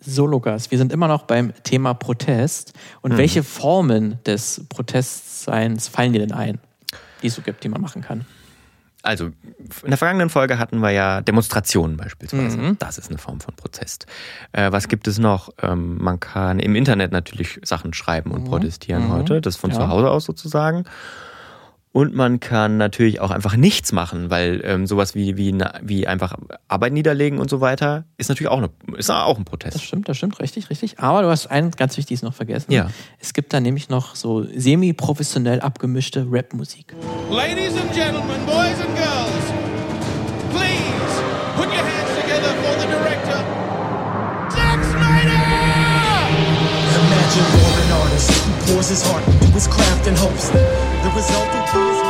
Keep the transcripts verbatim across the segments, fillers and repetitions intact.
So, Lukas, wir sind immer noch beim Thema Protest. Und hm. welche Formen des Protestseins fallen dir denn ein, die es so gibt, die man machen kann? Also, in der vergangenen Folge hatten wir ja Demonstrationen beispielsweise. Mhm. Das ist eine Form von Protest. Äh, was gibt es noch? Ähm, man kann im Internet natürlich Sachen schreiben und mhm. protestieren mhm. heute. Das von ja. zu Hause aus sozusagen. Und man kann natürlich auch einfach nichts machen, weil ähm, sowas wie, wie, wie einfach Arbeit niederlegen und so weiter ist natürlich auch, eine, ist auch ein Protest. Das stimmt, das stimmt, richtig, richtig. Aber du hast eins ganz Wichtiges noch vergessen. Ja. Es gibt da nämlich noch so semi-professionell abgemischte Rap-Musik. Ladies and gentlemen, boys and girls, please put your hands together for the director, Zack Snyder! Imagine war an artist who pours his heart into his craft and hopes that the result will be his...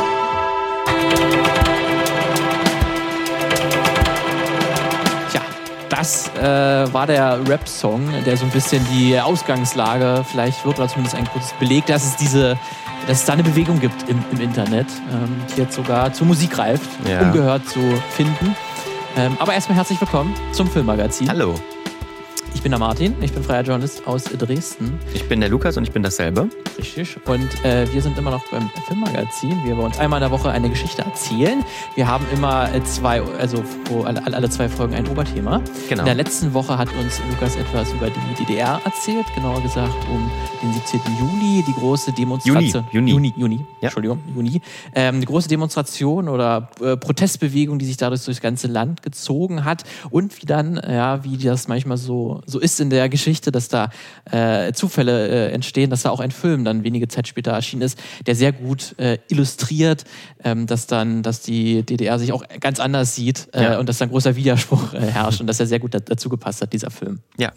Tja, das äh, war der Rap-Song, der so ein bisschen die Ausgangslage vielleicht wird, oder zumindest ein kurzes Beleg, dass es diese, dass es da eine Bewegung gibt im, im Internet, ähm, die jetzt sogar zur Musik greift, ja. ungehört zu finden. Ähm, aber erstmal herzlich willkommen zum Filmmagazin. Hallo. Ich bin der Martin, ich bin freier Journalist aus Dresden. Ich bin der Lukas und ich bin dasselbe. Richtig. Und äh, wir sind immer noch beim Filmmagazin. Wir wollen uns einmal in der Woche eine Geschichte erzählen. Wir haben immer zwei, also alle, alle zwei Folgen ein Oberthema. Genau. In der letzten Woche hat uns Lukas etwas über die D D R erzählt, genauer gesagt um den siebzehnten Juli, die große Demonstration. Juni. Juni, Juni. Ja. Entschuldigung, Juni. Ähm, die große Demonstration oder äh, Protestbewegung, die sich dadurch durchs ganze Land gezogen hat und wie dann, ja, wie das manchmal so so ist in der Geschichte, dass da äh, Zufälle äh, entstehen, dass da auch ein Film dann wenige Zeit später erschienen ist, der sehr gut äh, illustriert, ähm, dass dann, dass die D D R sich auch ganz anders sieht äh, ja. und dass da ein großer Widerspruch äh, herrscht und dass er sehr gut da, dazu gepasst hat, dieser Film. Ja.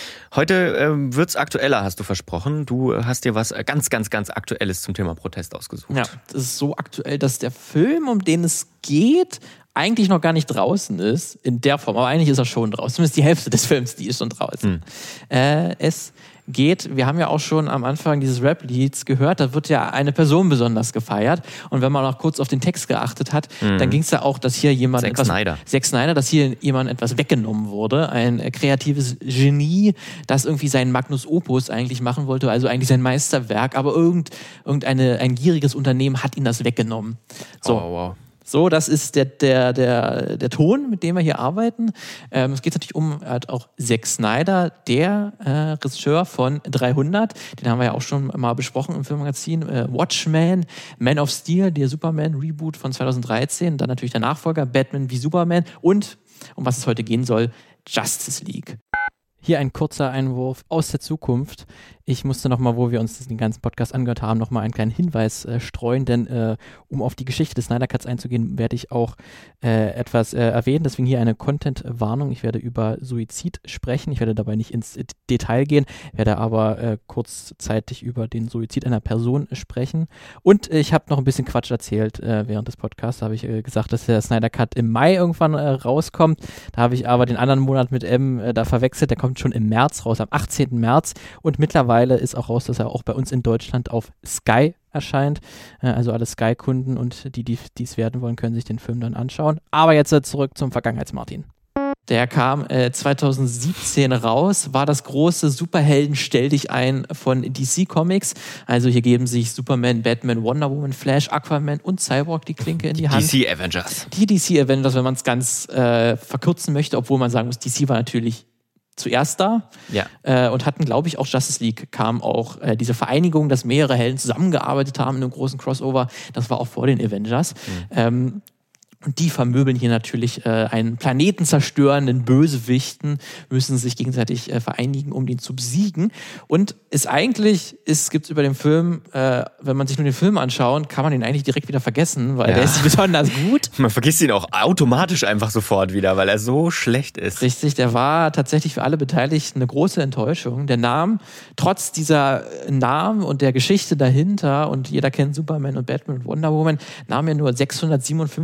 Heute ähm, wird's aktueller, hast du versprochen. Du hast dir was ganz, ganz, ganz Aktuelles zum Thema Protest ausgesucht. Ja, das ist so aktuell, dass der Film, um den es geht, eigentlich noch gar nicht draußen ist, in der Form, aber eigentlich ist er schon draußen. Zumindest die Hälfte des Films, die ist schon draußen. Hm. Äh, es geht, wir haben ja auch schon am Anfang dieses Rap-Lieds gehört, da wird ja eine Person besonders gefeiert. Und wenn man noch kurz auf den Text geachtet hat, hm. dann ging es ja auch, dass hier jemand Zack etwas... Snyder. Zack Snyder, dass hier jemand etwas weggenommen wurde. Ein äh, kreatives Genie, das irgendwie seinen Magnus Opus eigentlich machen wollte, also eigentlich sein Meisterwerk, aber irgend, irgendeine, ein gieriges Unternehmen hat ihn das weggenommen. So. Oh, wow. So, das ist der, der, der, der Ton, mit dem wir hier arbeiten. Ähm, es geht natürlich um halt auch Zack Snyder, der äh, Regisseur von dreihundert. Den haben wir ja auch schon mal besprochen im Filmmagazin. Äh, Watchmen, Man of Steel, der Superman-Reboot von zweitausenddreizehn. Dann natürlich der Nachfolger, Batman wie Superman. Und, um was es heute gehen soll, Justice League. Hier ein kurzer Einwurf aus der Zukunft. Ich musste nochmal, wo wir uns den ganzen Podcast angehört haben, nochmal einen kleinen Hinweis äh, streuen, denn äh, um auf die Geschichte des Snyder Cuts einzugehen, werde ich auch äh, etwas äh, erwähnen. Deswegen hier eine Content-Warnung. Ich werde über Suizid sprechen. Ich werde dabei nicht ins Detail gehen, werde aber äh, kurzzeitig über den Suizid einer Person sprechen. Und äh, ich habe noch ein bisschen Quatsch erzählt äh, während des Podcasts. Da habe ich äh, gesagt, dass der Snyder Cut im Mai irgendwann äh, rauskommt. Da habe ich aber den anderen Monat mit M äh, da verwechselt. Der kommt schon im März raus, am achtzehnten März. Und mittlerweile ist auch raus, dass er auch bei uns in Deutschland auf Sky erscheint. Also alle Sky-Kunden und die, die es werden wollen, können sich den Film dann anschauen. Aber jetzt zurück zum Vergangenheits-Martin. Der kam äh, zweitausendsiebzehn raus, war das große Superhelden-Stell-dich-ein von D C Comics. Also hier geben sich Superman, Batman, Wonder Woman, Flash, Aquaman und Cyborg die Klinke in die, die Hand. D C Avengers. Die D C Avengers, wenn man es ganz äh, verkürzen möchte, obwohl man sagen muss, D C war natürlich zuerst da ja. äh, und hatten, glaube ich, auch Justice League kam auch äh, diese Vereinigung, dass mehrere Helden zusammengearbeitet haben in einem großen Crossover. Das war auch vor den Avengers. Mhm. Ähm, Und die vermöbeln hier natürlich äh, einen planetenzerstörenden Bösewichten, müssen sich gegenseitig äh, vereinigen, um den zu besiegen. Und ist eigentlich, ist gibt's über den Film, äh, wenn man sich nur den Film anschaut, kann man ihn eigentlich direkt wieder vergessen, weil ja. der ist nicht besonders gut. Man vergisst ihn auch automatisch einfach sofort wieder, weil er so schlecht ist. Richtig, der war tatsächlich für alle Beteiligten eine große Enttäuschung. Der nahm, trotz dieser Namen und der Geschichte dahinter, und jeder kennt Superman und Batman und Wonder Woman, nahm er nur sechshundertsiebenundfünfzig Millionen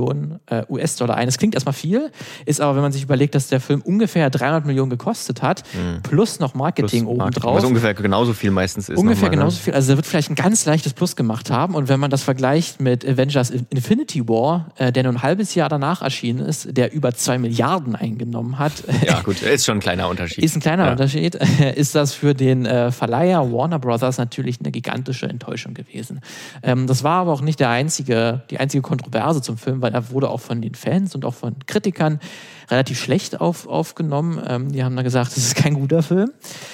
Millionen äh, U S-Dollar ein. Das klingt erstmal viel, ist aber, wenn man sich überlegt, dass der Film ungefähr dreihundert Millionen gekostet hat, mhm. plus noch Marketing plus obendrauf. Was ungefähr genauso viel meistens ist. Ungefähr mal, genauso ne? viel. Also da wird vielleicht ein ganz leichtes Plus gemacht haben. Und wenn man das vergleicht mit Avengers Infinity War, äh, der nur ein halbes Jahr danach erschienen ist, der über zwei Milliarden eingenommen hat. Ja gut, ist schon ein kleiner Unterschied. Ist ein kleiner ja. Unterschied. Ist das für den äh, Verleiher Warner Brothers natürlich eine gigantische Enttäuschung gewesen. Ähm, das war aber auch nicht der einzige, die einzige Kontroverse zum Film, weil er wurde auch von den Fans und auch von Kritikern relativ schlecht auf, aufgenommen. Ähm, die haben da gesagt, das ist kein guter Film.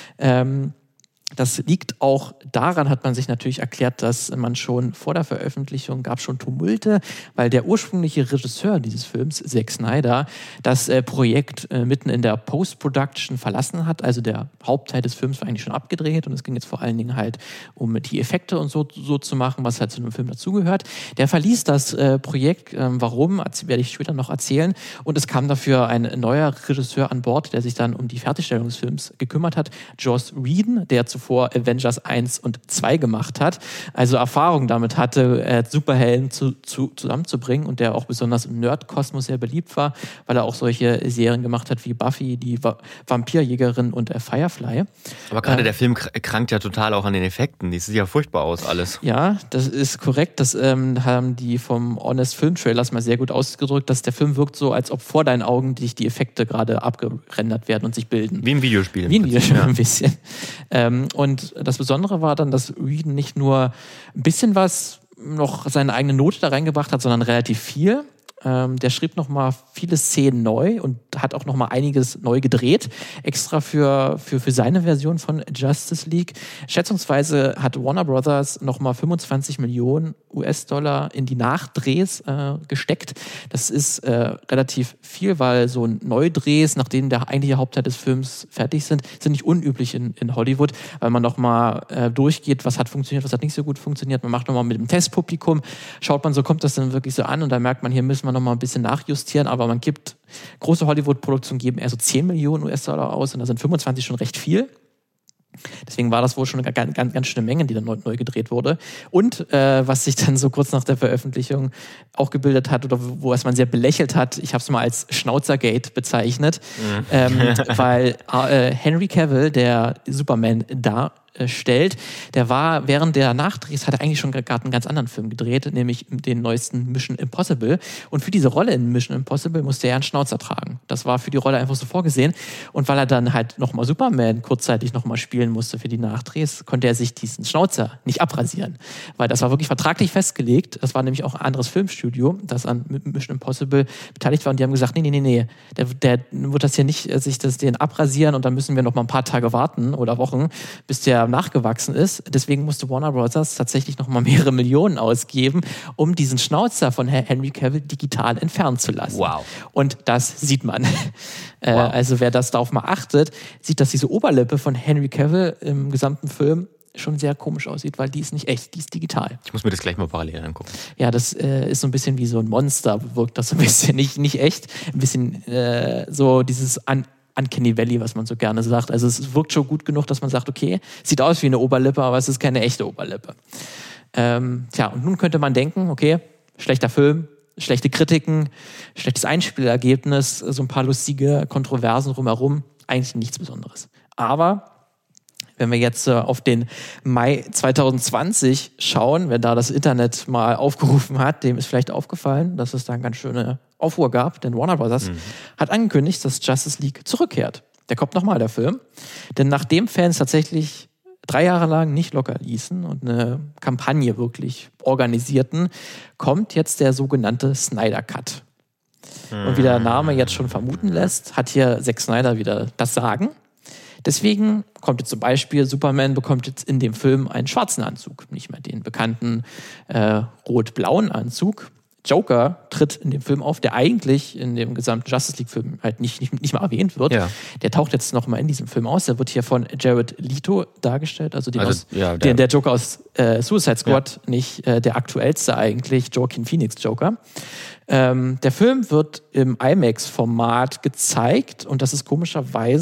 Ähm, Das liegt auch daran, hat man sich natürlich erklärt, dass man schon vor der Veröffentlichung gab schon Tumulte, weil der ursprüngliche Regisseur dieses Films, Zack Snyder, das äh, Projekt äh, mitten in der Post-Production verlassen hat. Also der Hauptteil des Films war eigentlich schon abgedreht und es ging jetzt vor allen Dingen halt um die Effekte und so, so zu machen, was halt zu einem Film dazugehört. Der verließ das äh, Projekt. Ähm, warum, werde ich später noch erzählen. Und es kam dafür ein neuer Regisseur an Bord, der sich dann um die Fertigstellung des Films gekümmert hat. Joss Whedon, der zuvor vor Avengers eins und zwei gemacht hat, also Erfahrung damit hatte, äh, Superhelden zu, zu, zusammenzubringen und der auch besonders im Nerd-Kosmos sehr beliebt war, weil er auch solche Serien gemacht hat wie Buffy, die Va- Vampirjägerin und äh, Firefly. Aber gerade äh, der Film krankt ja total auch an den Effekten. Die sieht ja furchtbar aus, alles. Ja, das ist korrekt. Das ähm, haben die vom Honest Film Trailers mal sehr gut ausgedrückt, dass der Film wirkt so, als ob vor deinen Augen dich die Effekte gerade abgerendert werden und sich bilden. Wie ein Videospiel. Wie ein Videospiel, ja. ein bisschen. Ähm, und das Besondere war dann, dass Whedon nicht nur ein bisschen was noch seine eigene Note da reingebracht hat, sondern relativ viel. Ähm, der schrieb nochmal viele Szenen neu und hat auch nochmal einiges neu gedreht, extra für, für, für seine Version von Justice League. Schätzungsweise hat Warner Brothers nochmal fünfundzwanzig Millionen U S-Dollar in die Nachdrehs äh, gesteckt. Das ist äh, relativ viel, weil so Neudrehs, nachdem der eigentliche Hauptteil des Films fertig sind, sind nicht unüblich in, in Hollywood, weil man nochmal äh, durchgeht, was hat funktioniert, was hat nicht so gut funktioniert. Man macht nochmal mit dem Testpublikum, schaut man so, kommt das dann wirklich so an und da merkt man, hier müssen wir noch mal ein bisschen nachjustieren, aber man gibt, große Hollywood-Produktionen geben eher so zehn Millionen U S-Dollar aus und da sind fünfundzwanzig schon recht viel. Deswegen war das wohl schon eine ganz, ganz, ganz schöne Menge, die dann neu, neu gedreht wurde. Und äh, was sich dann so kurz nach der Veröffentlichung auch gebildet hat oder wo es man sehr belächelt hat, ich habe es mal als Schnauzergate bezeichnet, mhm. ähm, weil äh, Henry Cavill, der Superman da stellt, der war während der Nachdrehs, hat er eigentlich schon gerade einen ganz anderen Film gedreht, nämlich den neuesten Mission Impossible. Und für diese Rolle in Mission Impossible musste er einen Schnauzer tragen. Das war für die Rolle einfach so vorgesehen. Und weil er dann halt nochmal Superman kurzzeitig nochmal spielen musste für die Nachdrehs, konnte er sich diesen Schnauzer nicht abrasieren. Weil das war wirklich vertraglich festgelegt. Das war nämlich auch ein anderes Filmstudio, das an Mission Impossible beteiligt war. Und die haben gesagt, nee, nee, nee, nee, der, der wird das hier nicht sich das den abrasieren und dann müssen wir noch mal ein paar Tage warten oder Wochen, bis der nachgewachsen ist. Deswegen musste Warner Brothers tatsächlich noch mal mehrere Millionen ausgeben, um diesen Schnauzer von Henry Cavill digital entfernen zu lassen. Wow. Und das sieht man. Wow. Äh, also wer das darauf mal achtet, sieht, dass diese Oberlippe von Henry Cavill im gesamten Film schon sehr komisch aussieht, weil die ist nicht echt, die ist digital. Ich muss mir das gleich mal parallel angucken. Ja, das äh, ist so ein bisschen wie so ein Monster, wirkt das so ein bisschen, nicht, nicht echt, ein bisschen äh, so dieses an Uncanny Valley, was man so gerne sagt. Also es wirkt schon gut genug, dass man sagt, okay, sieht aus wie eine Oberlippe, aber es ist keine echte Oberlippe. Ähm, tja, und nun könnte man denken, okay, schlechter Film, schlechte Kritiken, schlechtes Einspielergebnis, so ein paar lustige Kontroversen drumherum, eigentlich nichts Besonderes. Aber wenn wir jetzt äh, auf den Mai zwanzig zwanzig schauen, wenn da das Internet mal aufgerufen hat, dem ist vielleicht aufgefallen, dass es da eine ganz schöne Aufruhr gab, denn Warner Brothers mhm. hat angekündigt, dass Justice League zurückkehrt. Der kommt nochmal, der Film. Denn nachdem Fans tatsächlich drei Jahre lang nicht locker ließen und eine Kampagne wirklich organisierten, kommt jetzt der sogenannte Snyder Cut. Mhm. Und wie der Name jetzt schon vermuten lässt, hat hier Zack Snyder wieder das Sagen. Deswegen kommt jetzt zum Beispiel, Superman bekommt jetzt in dem Film einen schwarzen Anzug, nicht mehr den bekannten äh, rot-blauen Anzug. Joker tritt in dem Film auf, der eigentlich in dem gesamten Justice League-Film halt nicht, nicht, nicht mal erwähnt wird. Ja. Der taucht jetzt noch mal in diesem Film aus. Der wird hier von Jared Leto dargestellt, also, den also aus, ja, der, den, der Joker aus äh, Suicide Squad, ja. nicht äh, der aktuellste eigentlich, Joaquin Phoenix Joker. Ähm, der Film wird im IMAX-Format gezeigt und das ist komischerweise, ich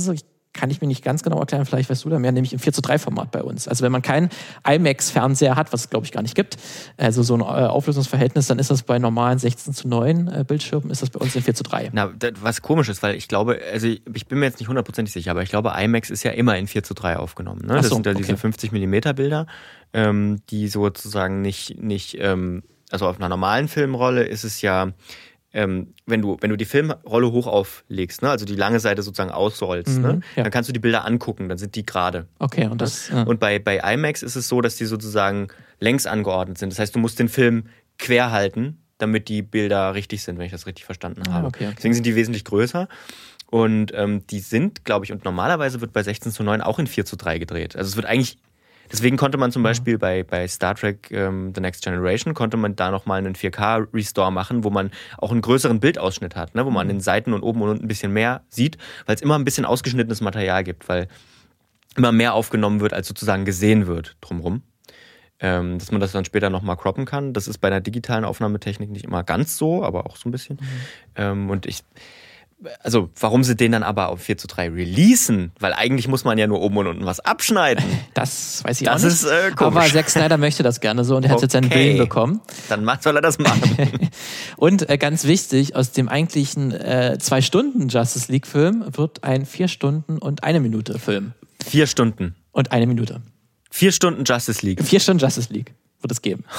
kann ich mir nicht ganz genau erklären, vielleicht weißt du da mehr, nämlich im vier zu drei Format bei uns. Also wenn man keinen IMAX-Fernseher hat, was es glaube ich gar nicht gibt, also so ein äh, Auflösungsverhältnis, dann ist das bei normalen sechzehn zu neun äh, Bildschirmen, ist das bei uns in vier zu drei. Na, das, was komisch ist, weil ich glaube, also ich, ich bin mir jetzt nicht hundertprozentig sicher, aber ich glaube, IMAX ist ja immer in vier zu drei aufgenommen. Ne? Ach Das so, sind ja okay. diese fünfzig Millimeter Bilder, ähm, die sozusagen nicht, nicht ähm, also auf einer normalen Filmrolle ist es ja, Ähm, wenn du, wenn du die Filmrolle hoch auflegst, ne, also die lange Seite sozusagen ausrollst, Mhm, ne, ja. dann kannst du die Bilder angucken, dann sind die gerade. Okay, und das... Ja. Und bei, bei IMAX ist es so, dass die sozusagen längs angeordnet sind. Das heißt, du musst den Film quer halten, damit die Bilder richtig sind, wenn ich das richtig verstanden Ah, habe. okay, okay. Deswegen sind die wesentlich größer. Und ähm, die sind, glaube ich, und normalerweise wird bei sechzehn zu neun auch in vier zu drei gedreht. Also es wird eigentlich... Deswegen konnte man zum Beispiel bei, bei Star Trek ähm, The Next Generation, konnte man da nochmal einen vier K Restore machen, wo man auch einen größeren Bildausschnitt hat, ne? Wo man an den Seiten und oben und unten ein bisschen mehr sieht, weil es immer ein bisschen ausgeschnittenes Material gibt, weil immer mehr aufgenommen wird, als sozusagen gesehen wird drumherum. Ähm, dass man das dann später nochmal croppen kann. Das ist bei einer digitalen Aufnahmetechnik nicht immer ganz so, aber auch so ein bisschen. Mhm. Ähm, und ich... Also, warum sie den dann aber auf vier zu drei releasen? Weil eigentlich muss man ja nur oben und unten was abschneiden. Das weiß ich das auch nicht. Das ist äh, komisch. Aber Zack Snyder möchte das gerne so und er hat okay. jetzt seinen Willen bekommen. Dann macht, soll er das machen. Und äh, ganz wichtig, aus dem eigentlichen äh, zwei Stunden Justice League Film wird ein vier Stunden und eine Minute Film. Vier Stunden. Und eine Minute. Vier Stunden Justice League. Vier Stunden Justice League wird es geben.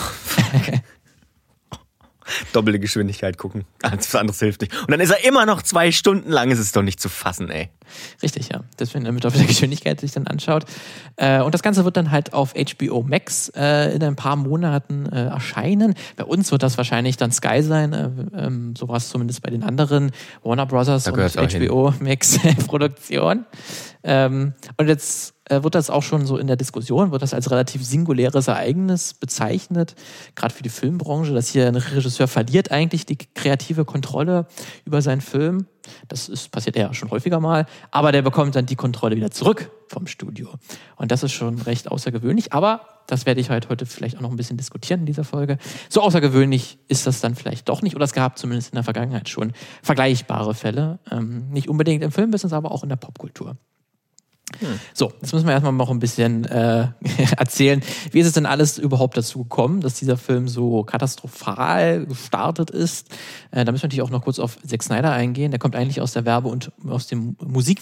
Doppelte Geschwindigkeit gucken. Alles anderes hilft nicht. Und dann ist er immer noch zwei Stunden lang. Es ist doch nicht zu fassen, ey. Richtig, ja. Deswegen mit doppelter Geschwindigkeit sich dann anschaut. Äh, und das Ganze wird dann halt auf H B O Max äh, in ein paar Monaten äh, erscheinen. Bei uns wird das wahrscheinlich dann Sky sein. Äh, ähm, so war es zumindest bei den anderen Warner Brothers und H B O Max Produktionen. Ähm, und jetzt äh, wird das auch schon so in der Diskussion, wird das als relativ singuläres Ereignis bezeichnet, gerade für die Filmbranche, dass hier ein Regisseur verliert eigentlich die kreative Kontrolle über seinen Film. Das ist, passiert ja schon häufiger mal, aber der bekommt dann die Kontrolle wieder zurück vom Studio. Und das ist schon recht außergewöhnlich, aber das werde ich halt heute vielleicht auch noch ein bisschen diskutieren in dieser Folge. So außergewöhnlich ist das dann vielleicht doch nicht, oder es gab zumindest in der Vergangenheit schon vergleichbare Fälle. Ähm, nicht unbedingt im Filmbusiness, aber auch in der Popkultur. Hm. So, jetzt müssen wir erstmal noch ein bisschen äh, erzählen, wie ist es denn alles überhaupt dazu gekommen, dass dieser Film so katastrophal gestartet ist. Äh, da müssen wir natürlich auch noch kurz auf Zack Snyder eingehen. Der kommt eigentlich aus der Werbe- und aus dem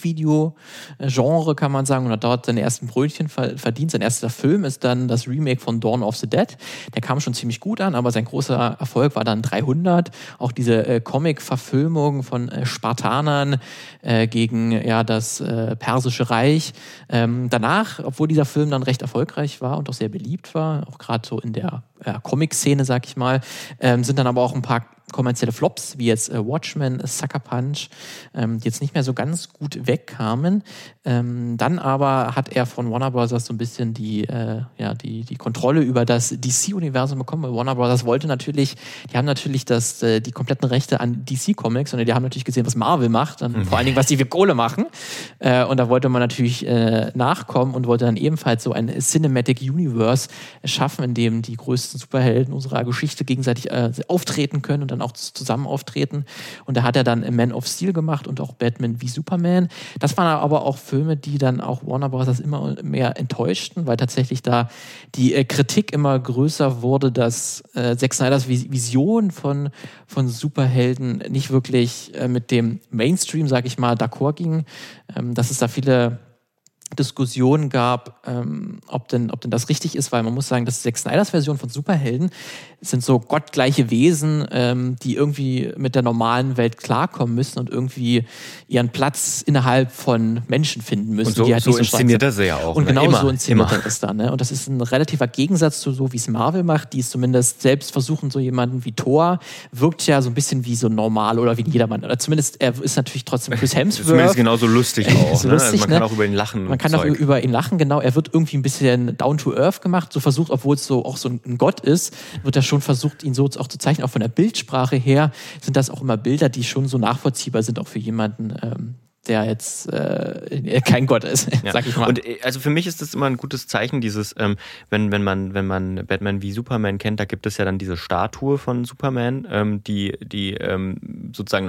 Musikvideo-Genre, kann man sagen, und hat dort seine ersten Brötchen verdient. Sein erster Film ist dann das Remake von Dawn of the Dead. Der kam schon ziemlich gut an, aber sein großer Erfolg war dann dreihundert. Auch diese äh, Comic-Verfilmung von äh, Spartanern äh, gegen ja das äh, Persische Reich. Ähm, danach, obwohl dieser Film dann recht erfolgreich war und auch sehr beliebt war, auch gerade so in der ja, Comic-Szene, sag ich mal, ähm, sind dann aber auch ein paar kommerzielle Flops, wie jetzt äh, Watchmen, Sucker Punch, ähm, die jetzt nicht mehr so ganz gut wegkamen. Ähm, dann aber hat er von Warner Bros. So ein bisschen die, äh, ja, die, die Kontrolle über das D C-Universum bekommen. Weil Warner Bros. Wollte natürlich, die haben natürlich das, äh, die kompletten Rechte an D C-Comics, und die haben natürlich gesehen, was Marvel macht, und mhm. vor allen Dingen, was die für Kohle machen. Äh, und da wollte man natürlich äh, nachkommen und wollte dann ebenfalls so ein Cinematic Universe schaffen, in dem die größten Superhelden unserer Geschichte gegenseitig äh, auftreten können und dann auch zusammen auftreten. Und da hat er dann Man of Steel gemacht und auch Batman wie Superman. Das waren aber auch Filme, die dann auch Warner Bros. Immer mehr enttäuschten, weil tatsächlich da die äh, Kritik immer größer wurde, dass äh, Zack Snyders Vision von, von Superhelden nicht wirklich äh, mit dem Mainstream, sag ich mal, d'accord ging. Ähm, dass es da viele Diskussion gab, ähm, ob denn, ob denn das richtig ist, weil man muss sagen, dass Zack Snyders Version von Superhelden sind so gottgleiche Wesen, ähm, die irgendwie mit der normalen Welt klarkommen müssen und irgendwie ihren Platz innerhalb von Menschen finden müssen. Und so, die halt so nicht so inszeniert er sie ja auch. Und ne? genau immer, so inszeniert immer. er das dann. Ne? Und das ist ein relativer Gegensatz zu so, wie es Marvel macht, die es zumindest selbst versuchen, so jemanden wie Thor, wirkt ja so ein bisschen wie so normal oder wie jedermann. Oder zumindest, er ist natürlich trotzdem Chris Hemsworth. Zumindest genauso lustig auch. so ne? lustig, also man ne? kann auch über ihn lachen. Man kann auch über ihn lachen, genau. Er wird irgendwie ein bisschen down to earth gemacht, so versucht, obwohl es so auch so ein Gott ist, wird er schon versucht, ihn so auch zu zeichnen. Auch von der Bildsprache her sind das auch immer Bilder, die schon so nachvollziehbar sind, auch für jemanden, ähm, der jetzt äh, kein Gott ist, ja. sag ich mal. Und also für mich ist das immer ein gutes Zeichen, dieses, ähm, wenn, wenn man, wenn man Batman wie Superman kennt, da gibt es ja dann diese Statue von Superman, ähm, die, die ähm, sozusagen nach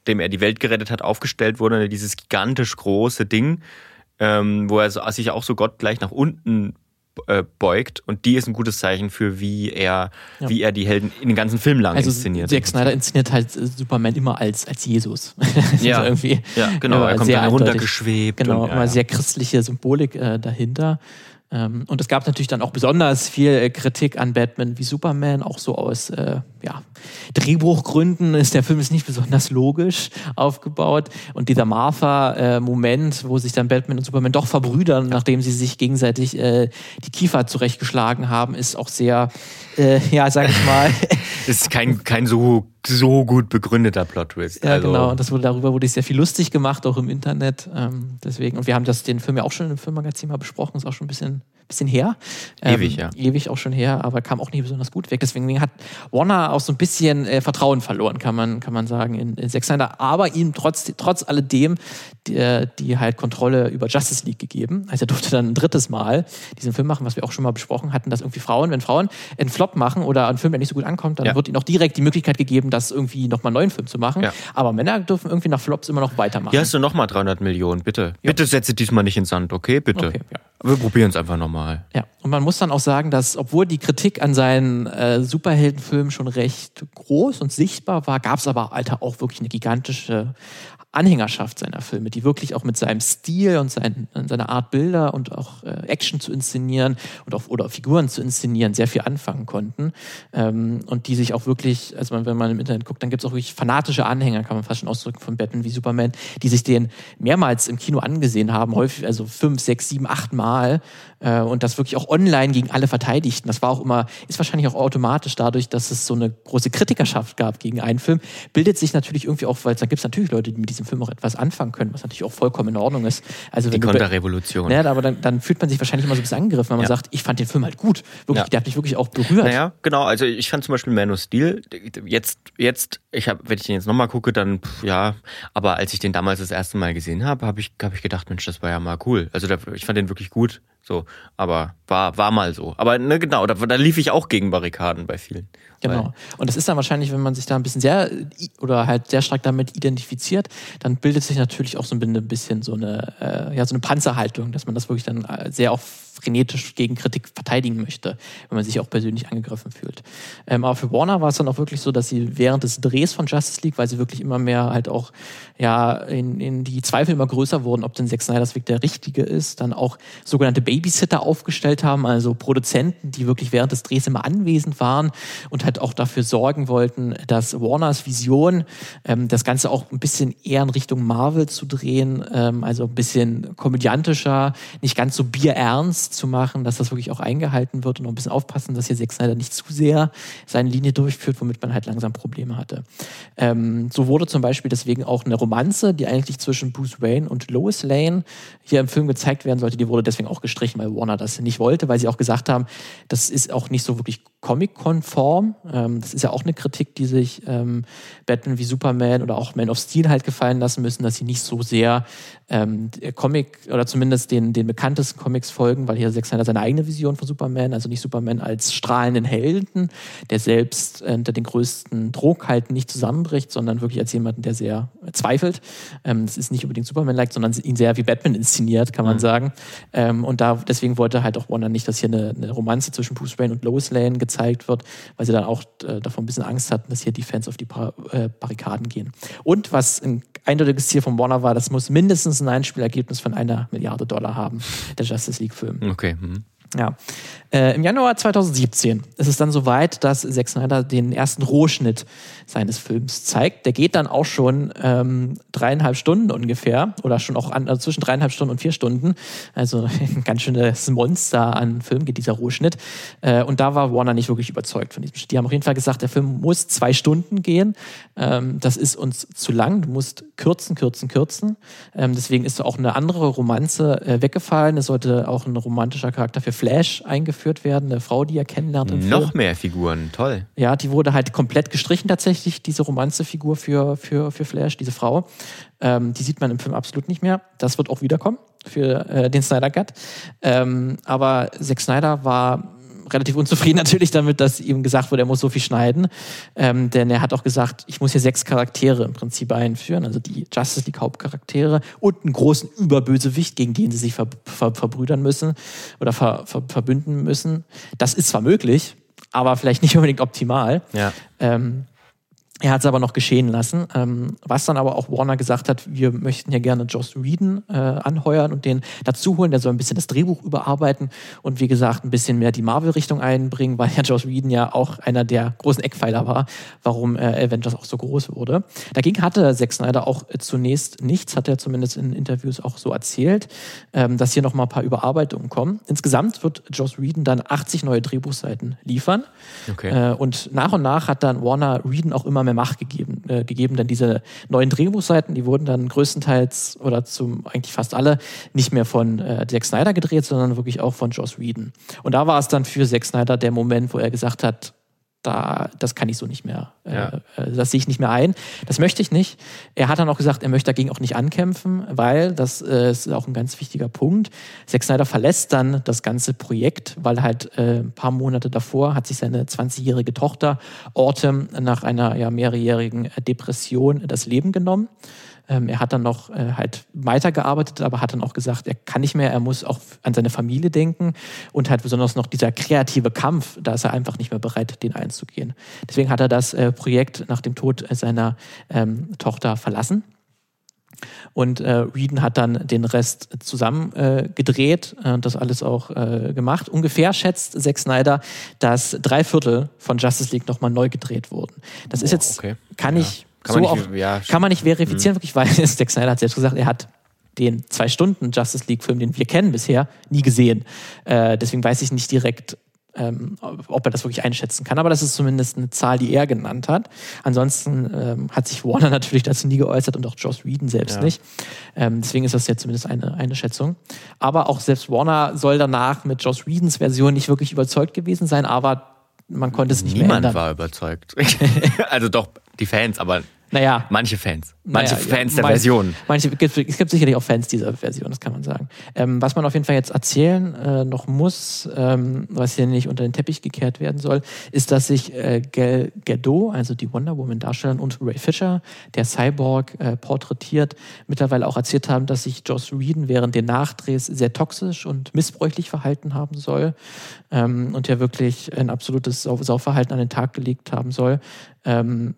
nachdem er die Welt gerettet hat, aufgestellt wurde, dieses gigantisch große Ding, ähm, wo er so, sich auch so gottgleich nach unten äh, beugt. Und die ist ein gutes Zeichen für, wie er, ja. wie er die Helden in den ganzen Film lang also inszeniert. Zack Snyder inszeniert halt Superman immer als, als Jesus. Ja. irgendwie ja, genau. Er kommt dann runtergeschwebt. Genau, und, ja, immer ja. sehr christliche Symbolik äh, dahinter. Ähm, und es gab natürlich dann auch besonders viel äh, Kritik an Batman wie Superman, auch so aus äh, ja, Drehbuchgründen ist der Film ist nicht besonders logisch aufgebaut. Und dieser Martha-Moment, äh, wo sich dann Batman und Superman doch verbrüdern, ja. nachdem sie sich gegenseitig äh, die Kiefer zurechtgeschlagen haben, ist auch sehr, äh, ja, sag ich mal. ist kein, kein so, so gut begründeter Plot-Twist. Ja, also. genau. Und das wurde, darüber wurde sehr viel lustig gemacht, auch im Internet. Ähm, deswegen. Und wir haben das, den Film ja auch schon im Filmmagazin mal besprochen, ist auch schon ein bisschen, bisschen her. Ähm, ewig, ja. Ewig auch schon her, aber kam auch nicht besonders gut weg. Deswegen hat Warner auch so ein bisschen äh, Vertrauen verloren, kann man, kann man sagen, in, in Zack Snyder. Aber ihm trotz, trotz alledem die, die halt Kontrolle über Justice League gegeben. Also er durfte dann ein drittes Mal diesen Film machen, was wir auch schon mal besprochen hatten, dass irgendwie Frauen, wenn Frauen einen Flop machen oder einen Film, der nicht so gut ankommt, dann ja. wird ihnen auch direkt die Möglichkeit gegeben, das irgendwie nochmal einen neuen Film zu machen. Ja. Aber Männer dürfen irgendwie nach Flops immer noch weitermachen. Hier hast du nochmal dreihundert Millionen, bitte. Ja. Bitte setze diesmal nicht in Sand, okay? Bitte. Okay, ja. Wir probieren es einfach nochmal. Ja, und man muss dann auch sagen, dass, obwohl die Kritik an seinen äh, Superheldenfilmen schon recht groß und sichtbar war, gab es aber, Alter, auch wirklich eine gigantische Anhängerschaft seiner Filme, die wirklich auch mit seinem Stil und sein, seiner Art Bilder und auch äh, Action zu inszenieren und auch, oder Figuren zu inszenieren sehr viel anfangen konnten. Ähm, und die sich auch wirklich, also wenn man im Internet guckt, dann gibt es auch wirklich fanatische Anhänger, kann man fast schon ausdrücken, von Batman wie Superman, die sich den mehrmals im Kino angesehen haben, häufig, also fünf, sechs, sieben, acht Mal äh, und das wirklich auch online gegen alle verteidigten. Das war auch immer, ist wahrscheinlich auch automatisch dadurch, dass es so eine große Kritikerschaft gab gegen einen Film, bildet sich natürlich irgendwie auch, weil da gibt es natürlich Leute, die mit diesem Film auch etwas anfangen können, was natürlich auch vollkommen in Ordnung ist. Also die Konterrevolution. Ja, aber dann, dann fühlt man sich wahrscheinlich immer so ein bisschen angegriffen, wenn man ja. sagt, ich fand den Film halt gut. Wirklich, ja. Der hat mich wirklich auch berührt. Naja, genau. Also ich fand zum Beispiel Man of Steel, jetzt, jetzt ich hab, wenn ich den jetzt nochmal gucke, dann, pff, ja, aber als ich den damals das erste Mal gesehen habe, habe ich, hab ich gedacht, Mensch, das war ja mal cool. Also da, ich fand den wirklich gut. So, aber war, war mal so. Aber ne, genau, da, da lief ich auch gegen Barrikaden bei vielen. Genau. Und das ist dann wahrscheinlich, wenn man sich da ein bisschen sehr oder halt sehr stark damit identifiziert, dann bildet sich natürlich auch so ein bisschen so eine, äh, ja, so eine Panzerhaltung, dass man das wirklich dann sehr auch frenetisch gegen Kritik verteidigen möchte, wenn man sich auch persönlich angegriffen fühlt. Ähm, aber für Warner war es dann auch wirklich so, dass sie während des Drehs von Justice League, weil sie wirklich immer mehr halt auch ja in, in die Zweifel immer größer wurden, ob denn Zack Snyder's Weg der richtige ist, dann auch sogenannte Babysitter aufgestellt haben, also Produzenten, die wirklich während des Drehs immer anwesend waren und halt auch dafür sorgen wollten, dass Warners Vision, ähm, das Ganze auch ein bisschen eher in Richtung Marvel zu drehen, ähm, also ein bisschen komödiantischer, nicht ganz so bierernst zu machen, dass das wirklich auch eingehalten wird und auch ein bisschen aufpassen, dass hier Zack Snyder nicht zu sehr seine Linie durchführt, womit man halt langsam Probleme hatte. Ähm, so wurde zum Beispiel deswegen auch eine Romanze, die eigentlich zwischen Bruce Wayne und Lois Lane hier im Film gezeigt werden sollte, die wurde deswegen auch gestrichen, weil Warner das nicht wollte, weil sie auch gesagt haben, das ist auch nicht so wirklich Comic-konform. Ähm, das ist ja auch eine Kritik, die sich ähm, Batman wie Superman oder auch Man of Steel halt gefallen lassen müssen, dass sie nicht so sehr ähm, Comic oder zumindest den, den bekanntesten Comics folgen, weil hier Zack Snyder seine eigene Vision von Superman, also nicht Superman als strahlenden Helden, der selbst äh, unter den größten Druck halt nicht zusammenbricht, sondern wirklich als jemanden, der sehr äh, zweifelt. Ähm, das ist nicht unbedingt Superman-like, sondern ihn sehr wie Batman inszeniert, kann man mhm. sagen. Ähm, und da deswegen wollte halt auch Warner nicht, dass hier eine, eine Romanze zwischen Bruce Wayne und Lois Lane gezeigt wird, weil sie dann auch äh, davon ein bisschen Angst hatten, dass hier die Fans auf die Bar- äh, Barrikaden gehen. Und was ein eindeutiges Ziel von Warner war, das muss mindestens ein Einspielergebnis von einer Milliarde Dollar haben, der Justice League-Film. Okay. Mhm. Ja. Äh, Im Januar zwanzig siebzehn ist es dann soweit, dass Zack Snyder den ersten Rohschnitt seines Films zeigt. Der geht dann auch schon ähm, dreieinhalb Stunden ungefähr oder schon auch an, also zwischen dreieinhalb Stunden und vier Stunden. Also ein ganz schönes Monster an Film geht dieser Rohschnitt. Äh, und da war Warner nicht wirklich überzeugt von diesem Schnitt. Die haben auf jeden Fall gesagt, der Film muss zwei Stunden gehen. Ähm, das ist uns zu lang. Du musst kürzen, kürzen, kürzen. Ähm, deswegen ist auch eine andere Romanze äh, weggefallen. Es sollte auch ein romantischer Charakter für Flash eingeführt werden, eine Frau, die er kennenlernt im Film. Noch mehr Figuren, toll. Ja, die wurde halt komplett gestrichen tatsächlich, diese Romanze-Figur für, für, für Flash, diese Frau. Ähm, die sieht man im Film absolut nicht mehr. Das wird auch wiederkommen für äh, den Snyder Cut. Ähm, aber Zack Snyder war relativ unzufrieden natürlich damit, dass ihm gesagt wurde, er muss so viel schneiden. Ähm, denn er hat auch gesagt, ich muss hier sechs Charaktere im Prinzip einführen, also die Justice League Hauptcharaktere und einen großen Überbösewicht, gegen den sie sich ver- ver- verbrüdern müssen oder ver- ver- verbünden müssen. Das ist zwar möglich, aber vielleicht nicht unbedingt optimal. Ja. Ähm, Er hat es aber noch geschehen lassen, ähm, was dann aber auch Warner gesagt hat, wir möchten ja gerne Joss Whedon äh, anheuern und den dazu holen, der soll ein bisschen das Drehbuch überarbeiten und wie gesagt ein bisschen mehr die Marvel-Richtung einbringen, weil ja Joss Whedon ja auch einer der großen Eckpfeiler war, warum äh, Avengers auch so groß wurde. Dagegen hatte Zack Snyder auch äh, zunächst nichts, hat er zumindest in Interviews auch so erzählt, ähm, dass hier noch mal ein paar Überarbeitungen kommen. Insgesamt wird Joss Whedon dann achtzig neue Drehbuchseiten liefern. Okay. Äh, und nach und nach hat dann Warner Whedon auch immer mehr Macht gegeben, äh, gegeben, denn diese neuen Drehbuchseiten, die wurden dann größtenteils oder zum eigentlich fast alle nicht mehr von äh, Zack Snyder gedreht, sondern wirklich auch von Joss Whedon. Und da war es dann für Zack Snyder der Moment, wo er gesagt hat, da, das kann ich so nicht mehr, äh, Ja. äh, das sehe ich nicht mehr ein, das möchte ich nicht. Er hat dann auch gesagt, er möchte dagegen auch nicht ankämpfen, weil, das äh, ist auch ein ganz wichtiger Punkt, Zack Snyder verlässt dann das ganze Projekt, weil halt äh, ein paar Monate davor hat sich seine zwanzigjährige Tochter Autumn nach einer ja, mehrjährigen Depression das Leben genommen. Ähm, er hat dann noch äh, halt weitergearbeitet, aber hat dann auch gesagt, er kann nicht mehr, er muss auch an seine Familie denken und halt besonders noch dieser kreative Kampf, da ist er einfach nicht mehr bereit, den einzugehen. Deswegen hat er das äh, Projekt nach dem Tod seiner ähm, Tochter verlassen. Und äh, Whedon hat dann den Rest zusammen äh, gedreht und äh, das alles auch äh, gemacht. Ungefähr schätzt Zack Snyder, dass drei Viertel von Justice League nochmal neu gedreht wurden. Das ist jetzt, okay. kann Ja. ich Kann so man auch, nicht, ja, kann man nicht verifizieren, wirklich, weil Zack Snyder hat selbst gesagt, er hat den zwei Stunden Justice League-Film, den wir kennen bisher, nie gesehen. Äh, deswegen weiß ich nicht direkt, ähm, ob er das wirklich einschätzen kann. Aber das ist zumindest eine Zahl, die er genannt hat. Ansonsten ähm, hat sich Warner natürlich dazu nie geäußert und auch Joss Whedon selbst Ja. nicht. Ähm, deswegen ist das jetzt zumindest eine, eine Schätzung. Aber auch selbst Warner soll danach mit Joss Whedons Version nicht wirklich überzeugt gewesen sein, aber man konnte es nicht mehr Niemand ändern. war überzeugt. Also doch, die Fans, aber Naja, manche Fans. Manche Naja, Fans ja, der mein- Version. Manche, es gibt, es gibt sicherlich auch Fans dieser Version, das kann man sagen. Ähm, was man auf jeden Fall jetzt erzählen äh, noch muss, ähm, was hier nicht unter den Teppich gekehrt werden soll, ist, dass sich äh, Gal Gadot, also die Wonder Woman Darstellerin, und Ray Fisher, der Cyborg äh, porträtiert, mittlerweile auch erzählt haben, dass sich Joss Whedon während den Nachdrehs sehr toxisch und missbräuchlich verhalten haben soll ähm, und ja wirklich ein absolutes Sau- Sauverhalten an den Tag gelegt haben soll. Ähm,